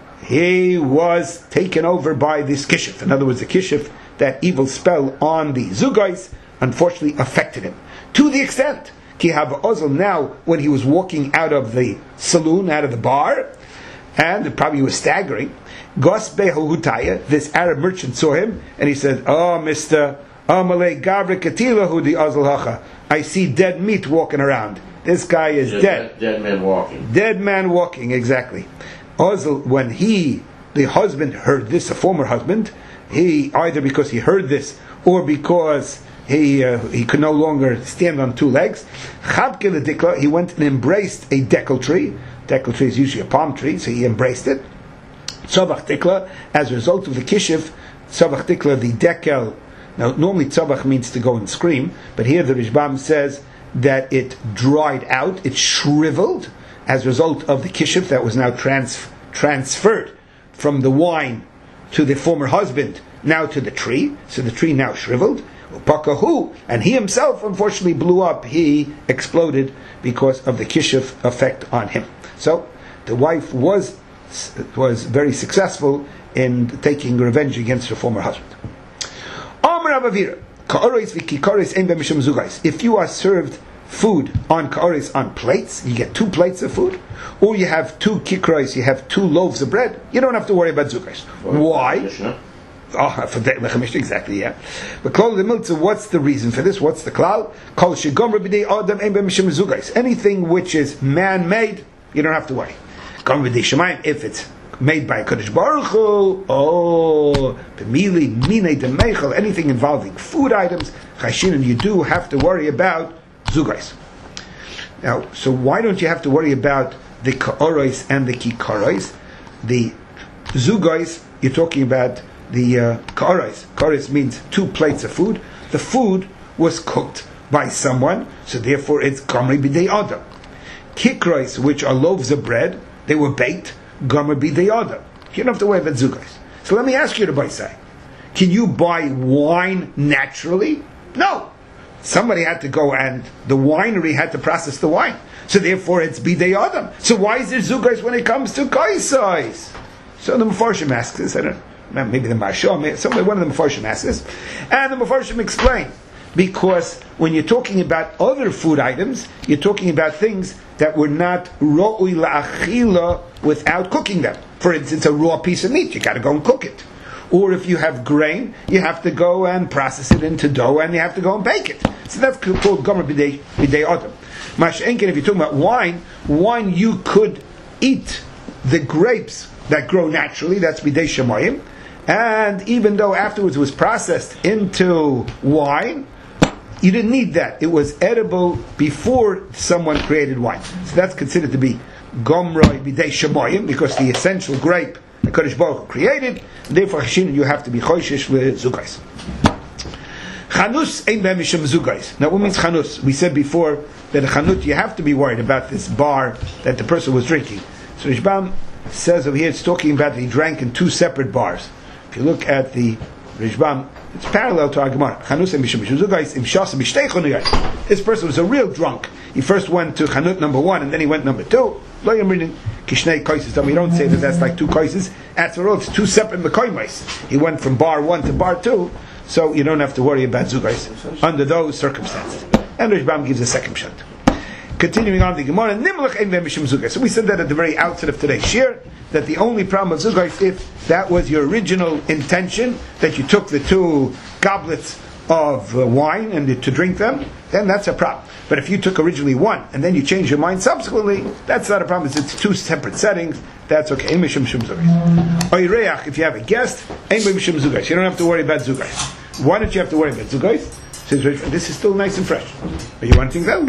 Speaker 1: he was taken over by this kishuf. In other words, the kishuf, that evil spell on the zugais, unfortunately affected him. To the extent, ki have ozl now, when he was walking out of the saloon, out of the bar, and it probably was staggering, Gosbe Hutaya, this Arab merchant saw him, and he said, "Oh, Mister Amalei Gavre Katila Hudi Ozl Hacha, I see dead meat walking around. This guy is dead.
Speaker 2: Dead, dead man walking.
Speaker 1: Dead man walking, exactly." Ozl, when he, the husband, heard this, a former husband, he, either because he heard this, or because he uh, he could no longer stand on two legs, Chabke l'dikla, he went and embraced a dekel tree. Dekel tree is usually a palm tree, so he embraced it. Tzavach dikla, as a result of the kishif, Tzavach dikla, the dekel. Now, normally tzavach means to go and scream, but here the Rishbam says that it dried out, it shriveled, as a result of the kishuf that was now trans- transferred from the wine to the former husband, now to the tree. So the tree now shriveled. Upakahu, and he himself unfortunately blew up. He exploded because of the kishuf effect on him. So the wife was was very successful in taking revenge against her former husband. Amar Avavira. If you are served food on ka'oris, on plates, you get two plates of food, or you have two kikrais, you have two loaves of bread, you don't have to worry about zugais. Why? Oh, for the exactly, yeah. But klal the what's the reason for this? What's the klal? Anything which is man-made, you don't have to worry. If it's made by Kodesh Baruch Hu, oh, anything involving food items, chashinim, you do have to worry about zugais. Now, so why don't you have to worry about the ka'oros and the kikaros? The zugais, you're talking about the uh, ka'oros. Ka'oros means two plates of food. The food was cooked by someone, so therefore it's gamri b'dei adam. Kikros, which are loaves of bread, they were baked, gamri b'dei adam. You don't have to worry about zugais. So let me ask you to buy say, can you buy wine naturally? No. Somebody had to go and the winery had to process the wine. So therefore it's bidei adam. So why is there zugais when it comes to kaisais? So the Mefarshim asks this, I don't know, maybe the Marshal, somebody, one of the Mefarshim asks this, and the Mefarshim explain, because when you're talking about other food items, you're talking about things that were not ro'ui la'achila without cooking them. For instance, a raw piece of meat, you got to go and cook it. Or if you have grain, you have to go and process it into dough, and you have to go and bake it. So that's called gomer b'dei b'dei adam. Mash'enken, if you're talking about wine, wine you could eat the grapes that grow naturally, that's b'dei shemayim, and even though afterwards it was processed into wine, you didn't need that. It was edible before someone created wine. So that's considered to be gomroi b'dei shemayim, because the essential grape the Kodesh Baruch Hu created, and therefore you have to be choishish with zugais. Chanus ain't b'hem mishum zugais. Now what means chanus? We said before that a chanut you have to be worried about this bar that the person was drinking. So Rishbam says over here it's talking about that he drank in two separate bars. If you look at the Rishbam, it's parallel to our Gemara. Chanus ain't mishum zugais im shas b'shtei chanuyot. This person was a real drunk. He first went to chanut number one and then he went number two. Lo yamrin kishnei koises. We don't say that that's like two koises. After all, it's two separate mekoimais. He went from bar one to bar two, so you don't have to worry about zugais under those circumstances. And Rishbam gives a second shot. Continuing on the Gemara, nimlach ein mishum zugais. So we said that at the very outset of today's shir, that the only problem of zugais, if that was your original intention, that you took the two goblets of uh, wine and to drink them, then that's a problem. But if you took originally one and then you change your mind subsequently, that's not a problem. It's two separate settings. That's okay. If you have a guest, you don't have to worry about zugais. Why don't you have to worry about zugais? This is still nice and fresh. But you want things out?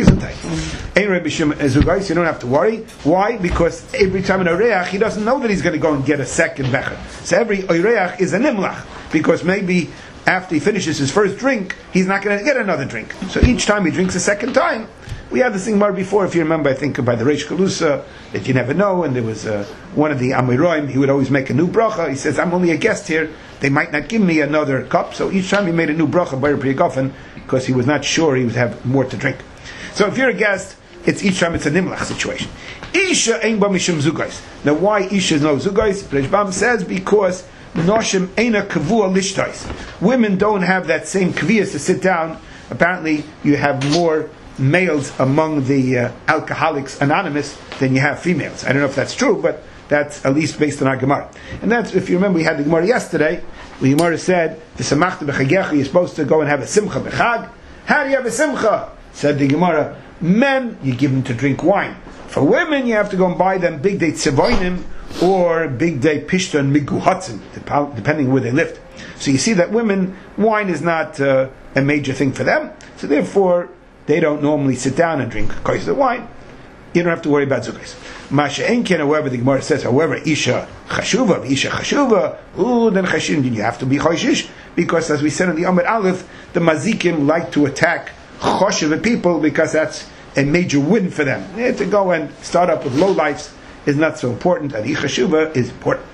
Speaker 1: You don't have to worry. Why? Because every time an oreach, he doesn't know that he's going to go and get a second becher. So every oreach is a nimlach, because maybe after he finishes his first drink, he's not going to get another drink. So each time he drinks a second time, we had this thing more before, if you remember, I think by the Reish Kalusa, that you never know, and there was uh, one of the Amiroim, he would always make a new bracha. He says, I'm only a guest here, they might not give me another cup. So each time he made a new bracha, Bayer Priyagofen, because he was not sure he would have more to drink. So if you're a guest, it's each time it's a nimlach situation. Isha ein ba mishum zugais. Now why Isha is no zugais? Rishbam says because Noshim eina kavua lishtais. Women don't have that same kaviyas to sit down. Apparently, you have more males among the uh, Alcoholics Anonymous than you have females. I don't know if that's true, but that's at least based on our Gemara. And that's, if you remember, we had the Gemara yesterday. The Gemara said, "The samachta b'chagecha, you're supposed to go and have a simcha b'chag." How do you have a simcha? Said the Gemara, men, you give them to drink wine. For women, you have to go and buy them big day tzivoinim or big day pishta and miguhatzim, depending where they lived. So you see that women, wine is not uh, a major thing for them. So therefore, they don't normally sit down and drink kois of wine. You don't have to worry about zugais. Masha enken, however, the Gemara says, however, isha chashuva, isha chashuva, ooh, then chashin, you have to be choshish, because as we said in the Amud Aleph, the mazikim like to attack choshev people because that's a major win for them. They have to go and start up with low lives is not so important, and chashuva is important.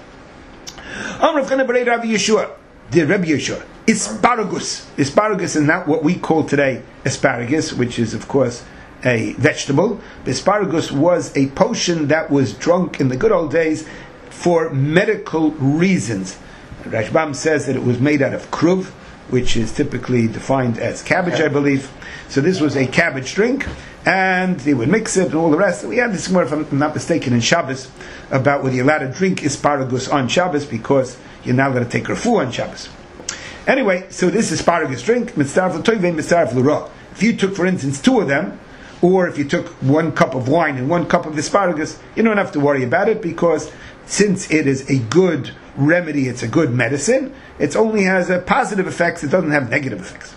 Speaker 1: Amrav Chana B'rei Rabbi Yeshua, the Rabbi Yeshua, asparagus. Asparagus is not what we call today asparagus, which is of course a vegetable. Asparagus was a potion that was drunk in the good old days for medical reasons. Rashbam says that it was made out of kruv, which is typically defined as cabbage, I believe. So this was a cabbage drink, and they would mix it and all the rest. We had this more, if I'm not mistaken, in Shabbos, about whether you're allowed to drink asparagus on Shabbos because you're now going to take refuah on Shabbos. Anyway, so this asparagus drink, mitzaref l'toivein, mitzaref l'ra. If you took, for instance, two of them, or if you took one cup of wine and one cup of asparagus, you don't have to worry about it, because since it is a good remedy, it's a good medicine, it only has a positive effects, it doesn't have negative effects.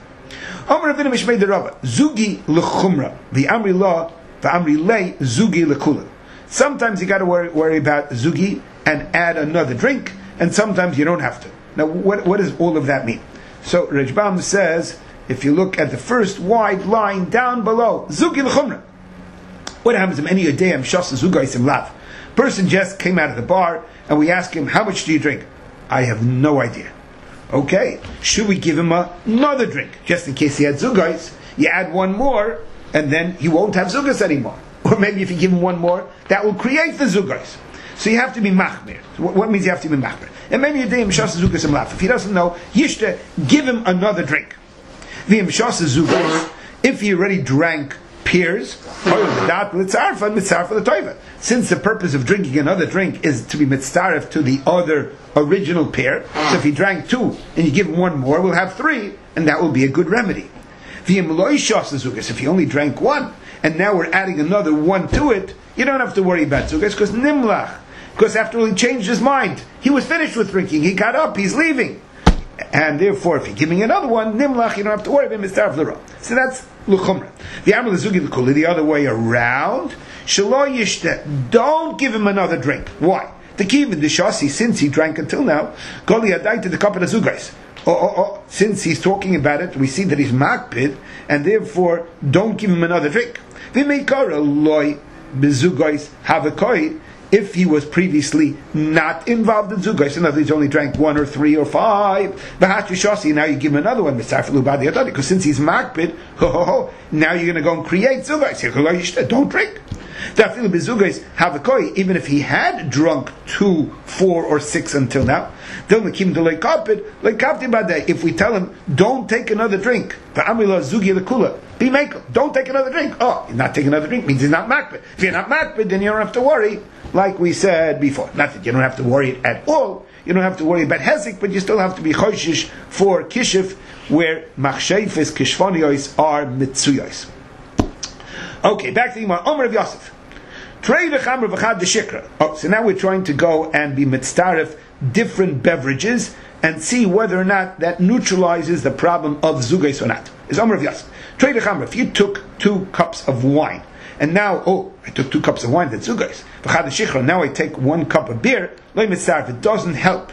Speaker 1: Zugi l'chumra, the amri la, the amri lei, zugi l'kula. Sometimes you got to worry, worry about zugi and add another drink, and sometimes you don't have to. Now, what, what does all of that mean? So Rashbam says, if you look at the first wide line down below, zugi l'chumra. What happens if any yodayim shasa zugaisim lav? Person just came out of the bar, and we ask him, how much do you drink? I have no idea. Okay, should we give him a, another drink, just in case he had zugais? You add one more, and then he won't have zugas anymore. Or maybe if you give him one more, that will create the zugais. So you have to be machmir. What, what means you have to be machmir? And maybe you dayim shasa zugas imlaf. If he doesn't know, yishta, give him another drink. V'im shasa zugais. If he already drank peers. Since the purpose of drinking another drink is to be mitzaref to the other original pair, so if he drank two and you give him one more, we'll have three, and that will be a good remedy. If he only drank one, and now we're adding another one to it, you don't have to worry about zugas, because nimlach, because after all he changed his mind. He was finished with drinking, he got up, he's leaving. And therefore, if you're giving another one, nimlach, you don't have to worry about mitzaref l'ra. So that's l'chumra. The amal zugi l'kuli, the other way around, shelo yishte, don't give him another drink. Why? The kivin the shasi, since he drank until now, goli adai to the cup of the zugais. Oh, oh, oh. Since he's talking about it, we see that he's makpid, and therefore don't give him another drink. V'meikara loy bezugais havakoi. If he was previously not involved in zugais, in other words, he only drank one or three or five, v'hashvishasi, now you give him another one, because since he's makpid, ho ho ho, now you're going to go and create zugais. Don't drink. Even if he had drunk two, four, or six until now, if we tell him, don't take another drink, be make, don't take another drink. Oh, you're not taking another drink means he's not makbid. If you're not makbid, then you don't have to worry, like we said before. Not that you don't have to worry at all. You don't have to worry about hezek, but you still have to be choshish for kishif, where machshefes kishvoniyos are mitzuyos. Okay, back to the Gemara. Omer of Yosef. Oh, so now we're trying to go and be mitzaref different beverages and see whether or not that neutralizes the problem of zugais or not. Is Omer of Yosef. If you took two cups of wine, and now, oh, I took two cups of wine, that's zugais. Now I take one cup of beer, it doesn't help.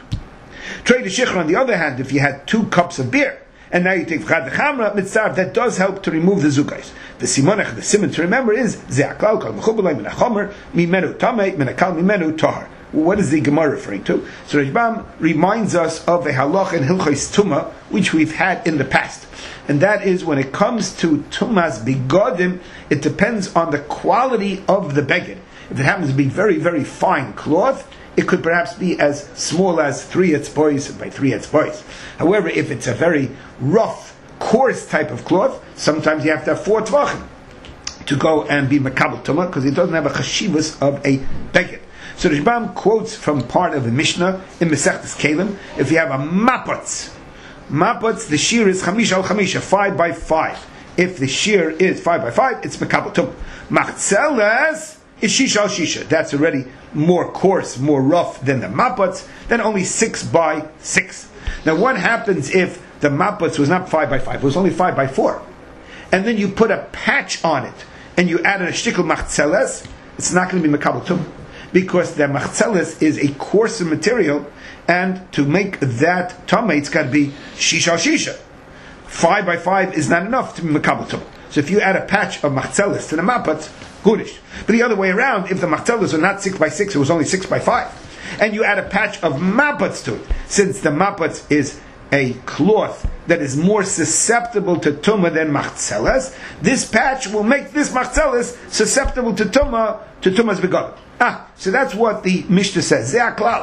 Speaker 1: On the other hand, if you had two cups of beer, and now you take v'chad v'chamra mitzaref, that does help to remove the zugais. The simonech, the simon to remember is ze'aklal kol mechubelay min hachomer mimenu tamei min hakal mimenu tahar. What is the Gemara referring to? So Rashbam reminds us of a halach in Hilchos Tumah, which we've had in the past. And that is, when it comes to Tumas Bigodim, it depends on the quality of the beged. If it happens to be very, very fine cloth, it could perhaps be as small as three etzbois by three etzbois. However, if it's a very rough, coarse type of cloth, sometimes you have to have four tvachim to go and be makabel tumah, because it doesn't have a chashivus of a beged. So the Rashbam quotes from part of the Mishnah in Masechtas Kelim. If you have a mapatz, mapatz, the shear is chamisha al chamisha, five by five. If the shear is five by five, it's makabel tumah. Machzeles is shisha al shisha. That's already more coarse, more rough than the mapatz. Then only six by six. Now, what happens if the mapatz was not five by five? It was only five by four, and then you put a patch on it and you added a shtickle machzeles. It's not going to be makabel tumah, because the machzeles is a coarser material, and to make that tameh, it's got to be shisha shisha. Five by five is not enough to be makabel tumah. So if you add a patch of machzeles to the mapatz, goodish. But the other way around, if the machzeles are not six by six, it was only six by five, and you add a patch of mapatz to it, since the mapatz is a cloth that is more susceptible to tumah than machzeles, this patch will make this machzeles susceptible to tumah, to tumah's begod. Ah, so that's what the Mishnah says.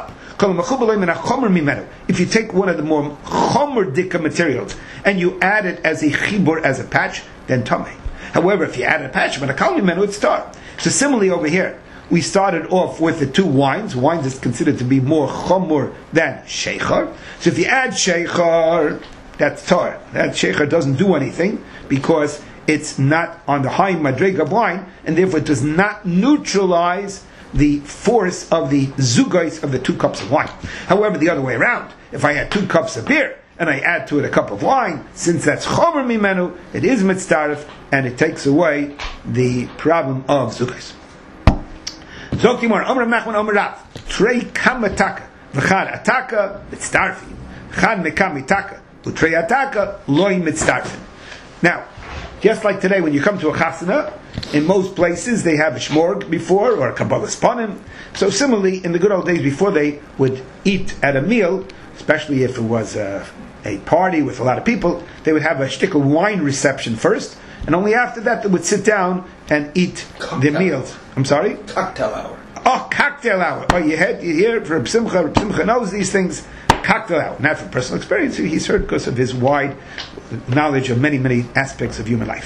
Speaker 1: If you take one of the more chomer dika materials and you add it as a chibur, as a patch, then tameh. However, if you add a patch, but a kal mimenu, it's tar. So similarly over here, we started off with the two wines. Wines is considered to be more chomer than sheikhar. So if you add sheikhar, that's tar. That sheikhar doesn't do anything because it's not on the high madrega of wine, and therefore it does not neutralize the force of the zugais of the two cups of wine. However, the other way around, if I had two cups of beer and I add to it a cup of wine, since that's chomer mimenu, it is mitzaref, and it takes away the problem of zugais. Zokimor, Omer Nachman, Omer Rav, Trei kamataka, v'chad ataka, mitzarfi, chad mekamitaka, utrei ataka, loy mitzarfi. Now, just like today, when you come to a chasana, in most places they have a shmorg before, or a kabbalas panim. So similarly, in the good old days, before they would eat at a meal, especially if it was a, a party with a lot of people, they would have a shtickle wine reception first, and only after that they would sit down and eat cocktail. The meals. I'm sorry?
Speaker 2: Cocktail hour.
Speaker 1: Oh, cocktail hour. Oh, you, had, you hear from Simcha, Simcha knows these things. Cocktail hour. Not from personal experience, he's heard because of his wide knowledge of many, many aspects of human life.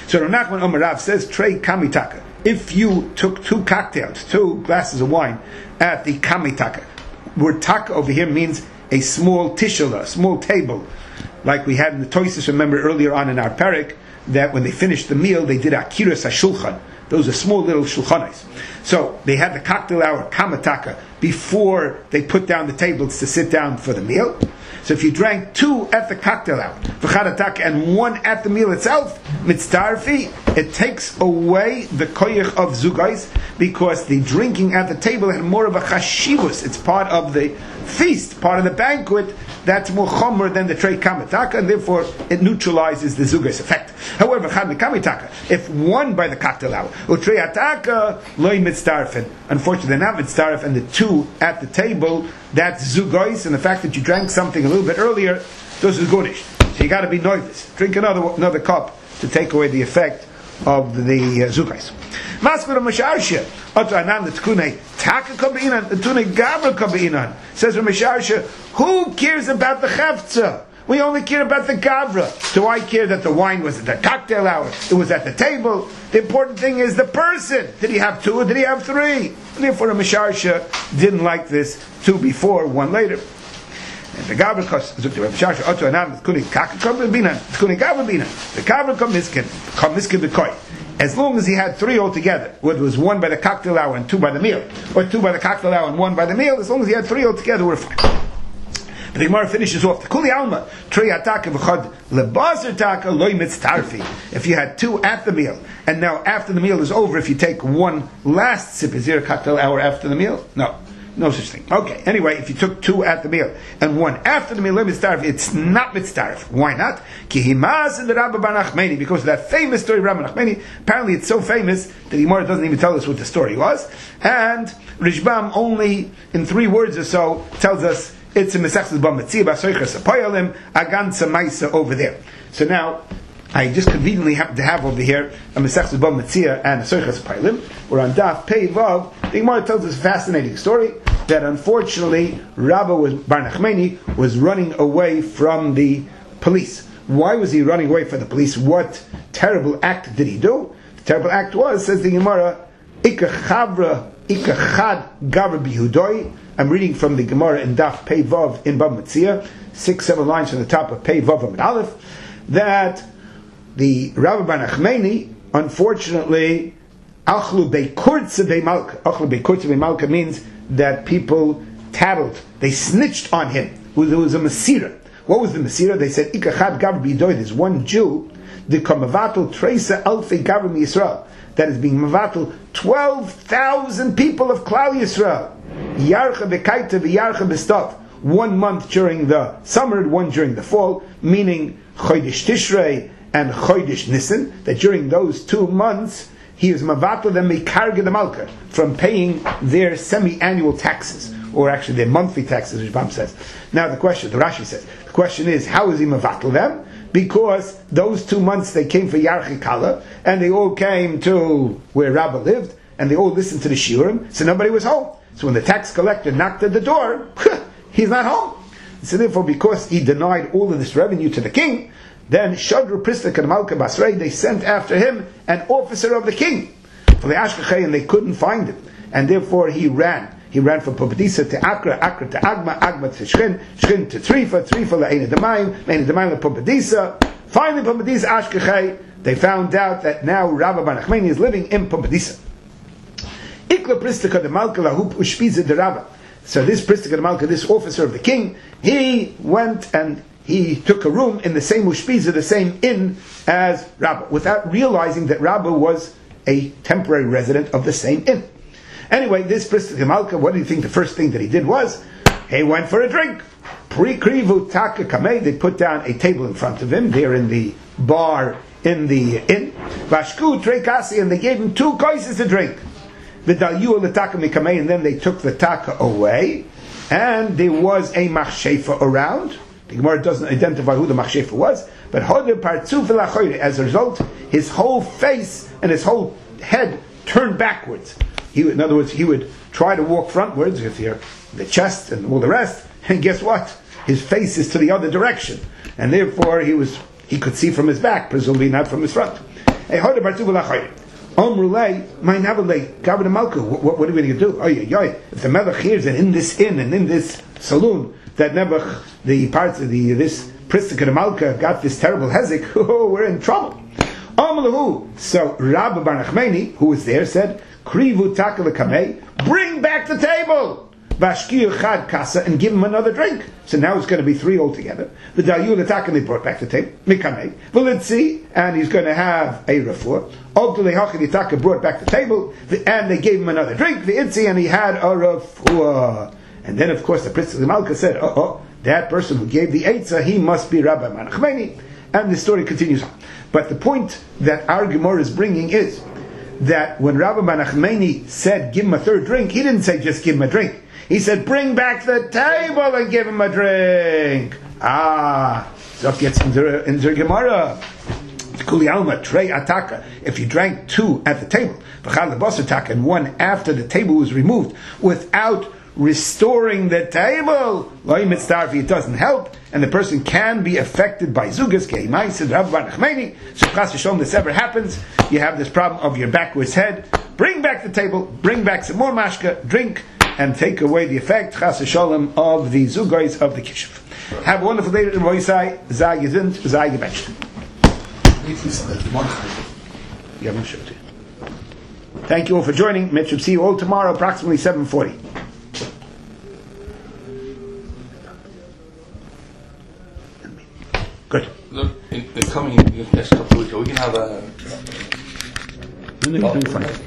Speaker 1: So Rav Nachman Omer Rav says, Trei kamitaka. If you took two cocktails, two glasses of wine at the kamitaka, word taka over here means a small tishula, a small table, like we had in the Toises, remember earlier on in our parak, that when they finished the meal, they did akiras hashulchan. Those are small little shulchanos. So they had the cocktail hour, kamataka, before they put down the tables to sit down for the meal. So if you drank two at the cocktail hour, v'chadataka, and one at the meal itself, mitzdarfi, it takes away the koyach of zugais, because the drinking at the table had more of a chashivus. It's part of the feast, part of the banquet, that's more chomer than the trei kamataka, and therefore it neutralizes the zugais effect. However, chad kamitaka, if one by the cocktail hour, utrei ataka loy mitzdarfen, unfortunately they're not mitzdarf, and the two at the table, that's zugais, and the fact that you drank something a little bit earlier, those are gunish. So you got to be nervous. Drink another another cup to take away the effect of the uh, zugais. Maskura Masharsha, Otra Anan the Tkune Taka Kabinan, the Tune Gabra Kabinan. Says Masharsha, who cares about the Chefza? We only care about the Gavra. Do I care that the wine was at the cocktail hour? It was at the table. The important thing is the person. Did he have two or did he have three? And therefore, a Masharsha didn't like this. Two before, one later. And the Gavra comes, the Masharsha, Otra Anan the Tkune Kaka Kabinan, the Tkune Gavra Binan, the Gavra come miskin, come miskin the Koi. As long as he had three altogether, whether it was one by the cocktail hour and two by the meal, or two by the cocktail hour and one by the meal, as long as he had three altogether, we're fine. But the Gemara finishes off the Kuli Alma, Trei Ataka v'chad lebazar taka loy mitztarfi. If you had two at the meal, and now after the meal is over, if you take one last sip, is there a cocktail hour after the meal? No. No such thing. Okay, anyway, if you took two at the meal and one after the meal, loy mitztarf, it's not mitztarf. Why not? Ki himas in the Rabba Bar Nachmani, because of that famous story of Rabba Nachmani. Apparently it's so famous that Gemara doesn't even tell us what the story was. And Rishbam only, in three words or so, tells us it's a Mesechus B'Metzia, B'Soichas Apoyalim, Aganza Maisa over there. So now, I just conveniently happen to have over here a Mesechus B'Metzia and a Soichas Apoyalim. We're on Daf Pei Vav. The Gemara tells us a fascinating story that unfortunately Rabba was, Bar Nachmani was running away from the police. Why was he running away from the police? What terrible act did he do? The terrible act was, says the Gemara, Ika Chavra, Ika Chad Gavra Bihudoi. I'm reading from the Gemara in Daf Pei Vav in Bab Metzia, six, seven lines from the top of Pei Vav Amid Aleph, that the Rabba Bar Nachmani, unfortunately, Achlu Beikurtze Beimalka. Achlu Beikurtze Beimalka means that people tattled, they snitched on him. There was a Masira. What was the Masira? They said, Ikachad Gavr B'Yidoy, there's one Jew, the Kamavatul Tresa Alfei Gavr Yisrael, that is being Mavatul twelve thousand people of Klal Yisrael. Yarcha B'Kaita V'Yarcha B'Stav. One month during the summer, one during the fall, meaning Chodesh Tishrei and Chodesh Nisan, that during those two months, he is mavatal them mekarge the malka from paying their semi-annual taxes, or actually their monthly taxes, which Bam says. Now the question, the Rashi says, the question is, how is he mavatal them? Because those two months they came for Yarchi Kala, and they all came to where Rabbah lived, and they all listened to the shiurim, so nobody was home. So when the tax collector knocked at the door, he's not home. So therefore, because he denied all of this revenue to the king, then Shadru Pristak and Malka Basrei, they sent after him an officer of the king for the Ashkechei, and they couldn't find him, and therefore he ran. He ran from Pumbedisa to Akra, Akra to Agma, Agma to Shchin, Shchin to Trifa, Trifa to Eina Demayim, Eina Demayim to Pumbedisa. Finally, Pumbedisa Ashkechei, they found out that now Rabba Bar Nachmani is living in Pumbedisa. Ikla Pristak de Malka Lahup Ushpiza de Rabba. So this Pristak de Malka, this officer of the king, he went and he took a room in the same ushpiza, the same inn as Rabbah, without realizing that Rabbah was a temporary resident of the same inn. Anyway, this Pristak Malka, what do you think the first thing that he did was? He went for a drink. Pri-krivu taka kamei, they put down a table in front of him, there in the bar in the inn. Vashku trekasi, and they gave him two koises to drink. V'dalyu l'taka mikamei, and then they took the taka away, and there was a machshefa around. The Gemara doesn't identify who the machshefa was, but as a result, his whole face and his whole head turned backwards. He, in other words, he would try to walk frontwards with your, the chest and all the rest, and guess what? His face is to the other direction, and therefore he was he could see from his back, presumably not from his front. Hey, hold it, Omrulay, my Navalay, Gavin Malka, what are we going to do? Oh, yeah, yeah. If the Melech hears that in this inn and in this saloon, that Nebuch, the parts of the, this Pristika Malka got this terrible hezek, oh, we're in trouble. Omrulahu. So Rabbi Bar Nachmani, who was there, said, Krivu Takala Kamei, bring back the table! Vashkir Chad Kasa, and give him another drink. So now it's going to be three altogether. The Dayul Attack, and they brought back the table. Mikamei. Velitzi, and he's going to have a refuah. Ogdule Hachid Itaka brought back the table, and they gave him another drink. The Itzi, and he had a refuah. And then, of course, the Prince of the Malka said, oh, oh, that person who gave the Eitzah, he must be Rabbi Manachmeni. And the story continues on. But the point that our Gemara is bringing is that when Rabbi Manachmeni said, give him a third drink, he didn't say just give him a drink. He said, bring back the table and give him a drink. Ah, so gets into, into Gemara. Kuli alma, trei ataka. If you drank two at the table, and one after the table was removed, without restoring the table, it doesn't help, and the person can be affected by zugas. So if this ever happens, you have this problem of your backwards head. Bring back the table, bring back some more mashka, drink, and take away the effect, chas v'sholem, of the zugais of the kishuv. Have a wonderful day, Rabbi Yisai. Zay gesund, zay gebencht. Thank you all for joining. Mitch, see you all tomorrow, approximately seven forty. Good.
Speaker 4: Look, in the coming next couple of weeks, we can have a.
Speaker 1: No, no, you're doing fine.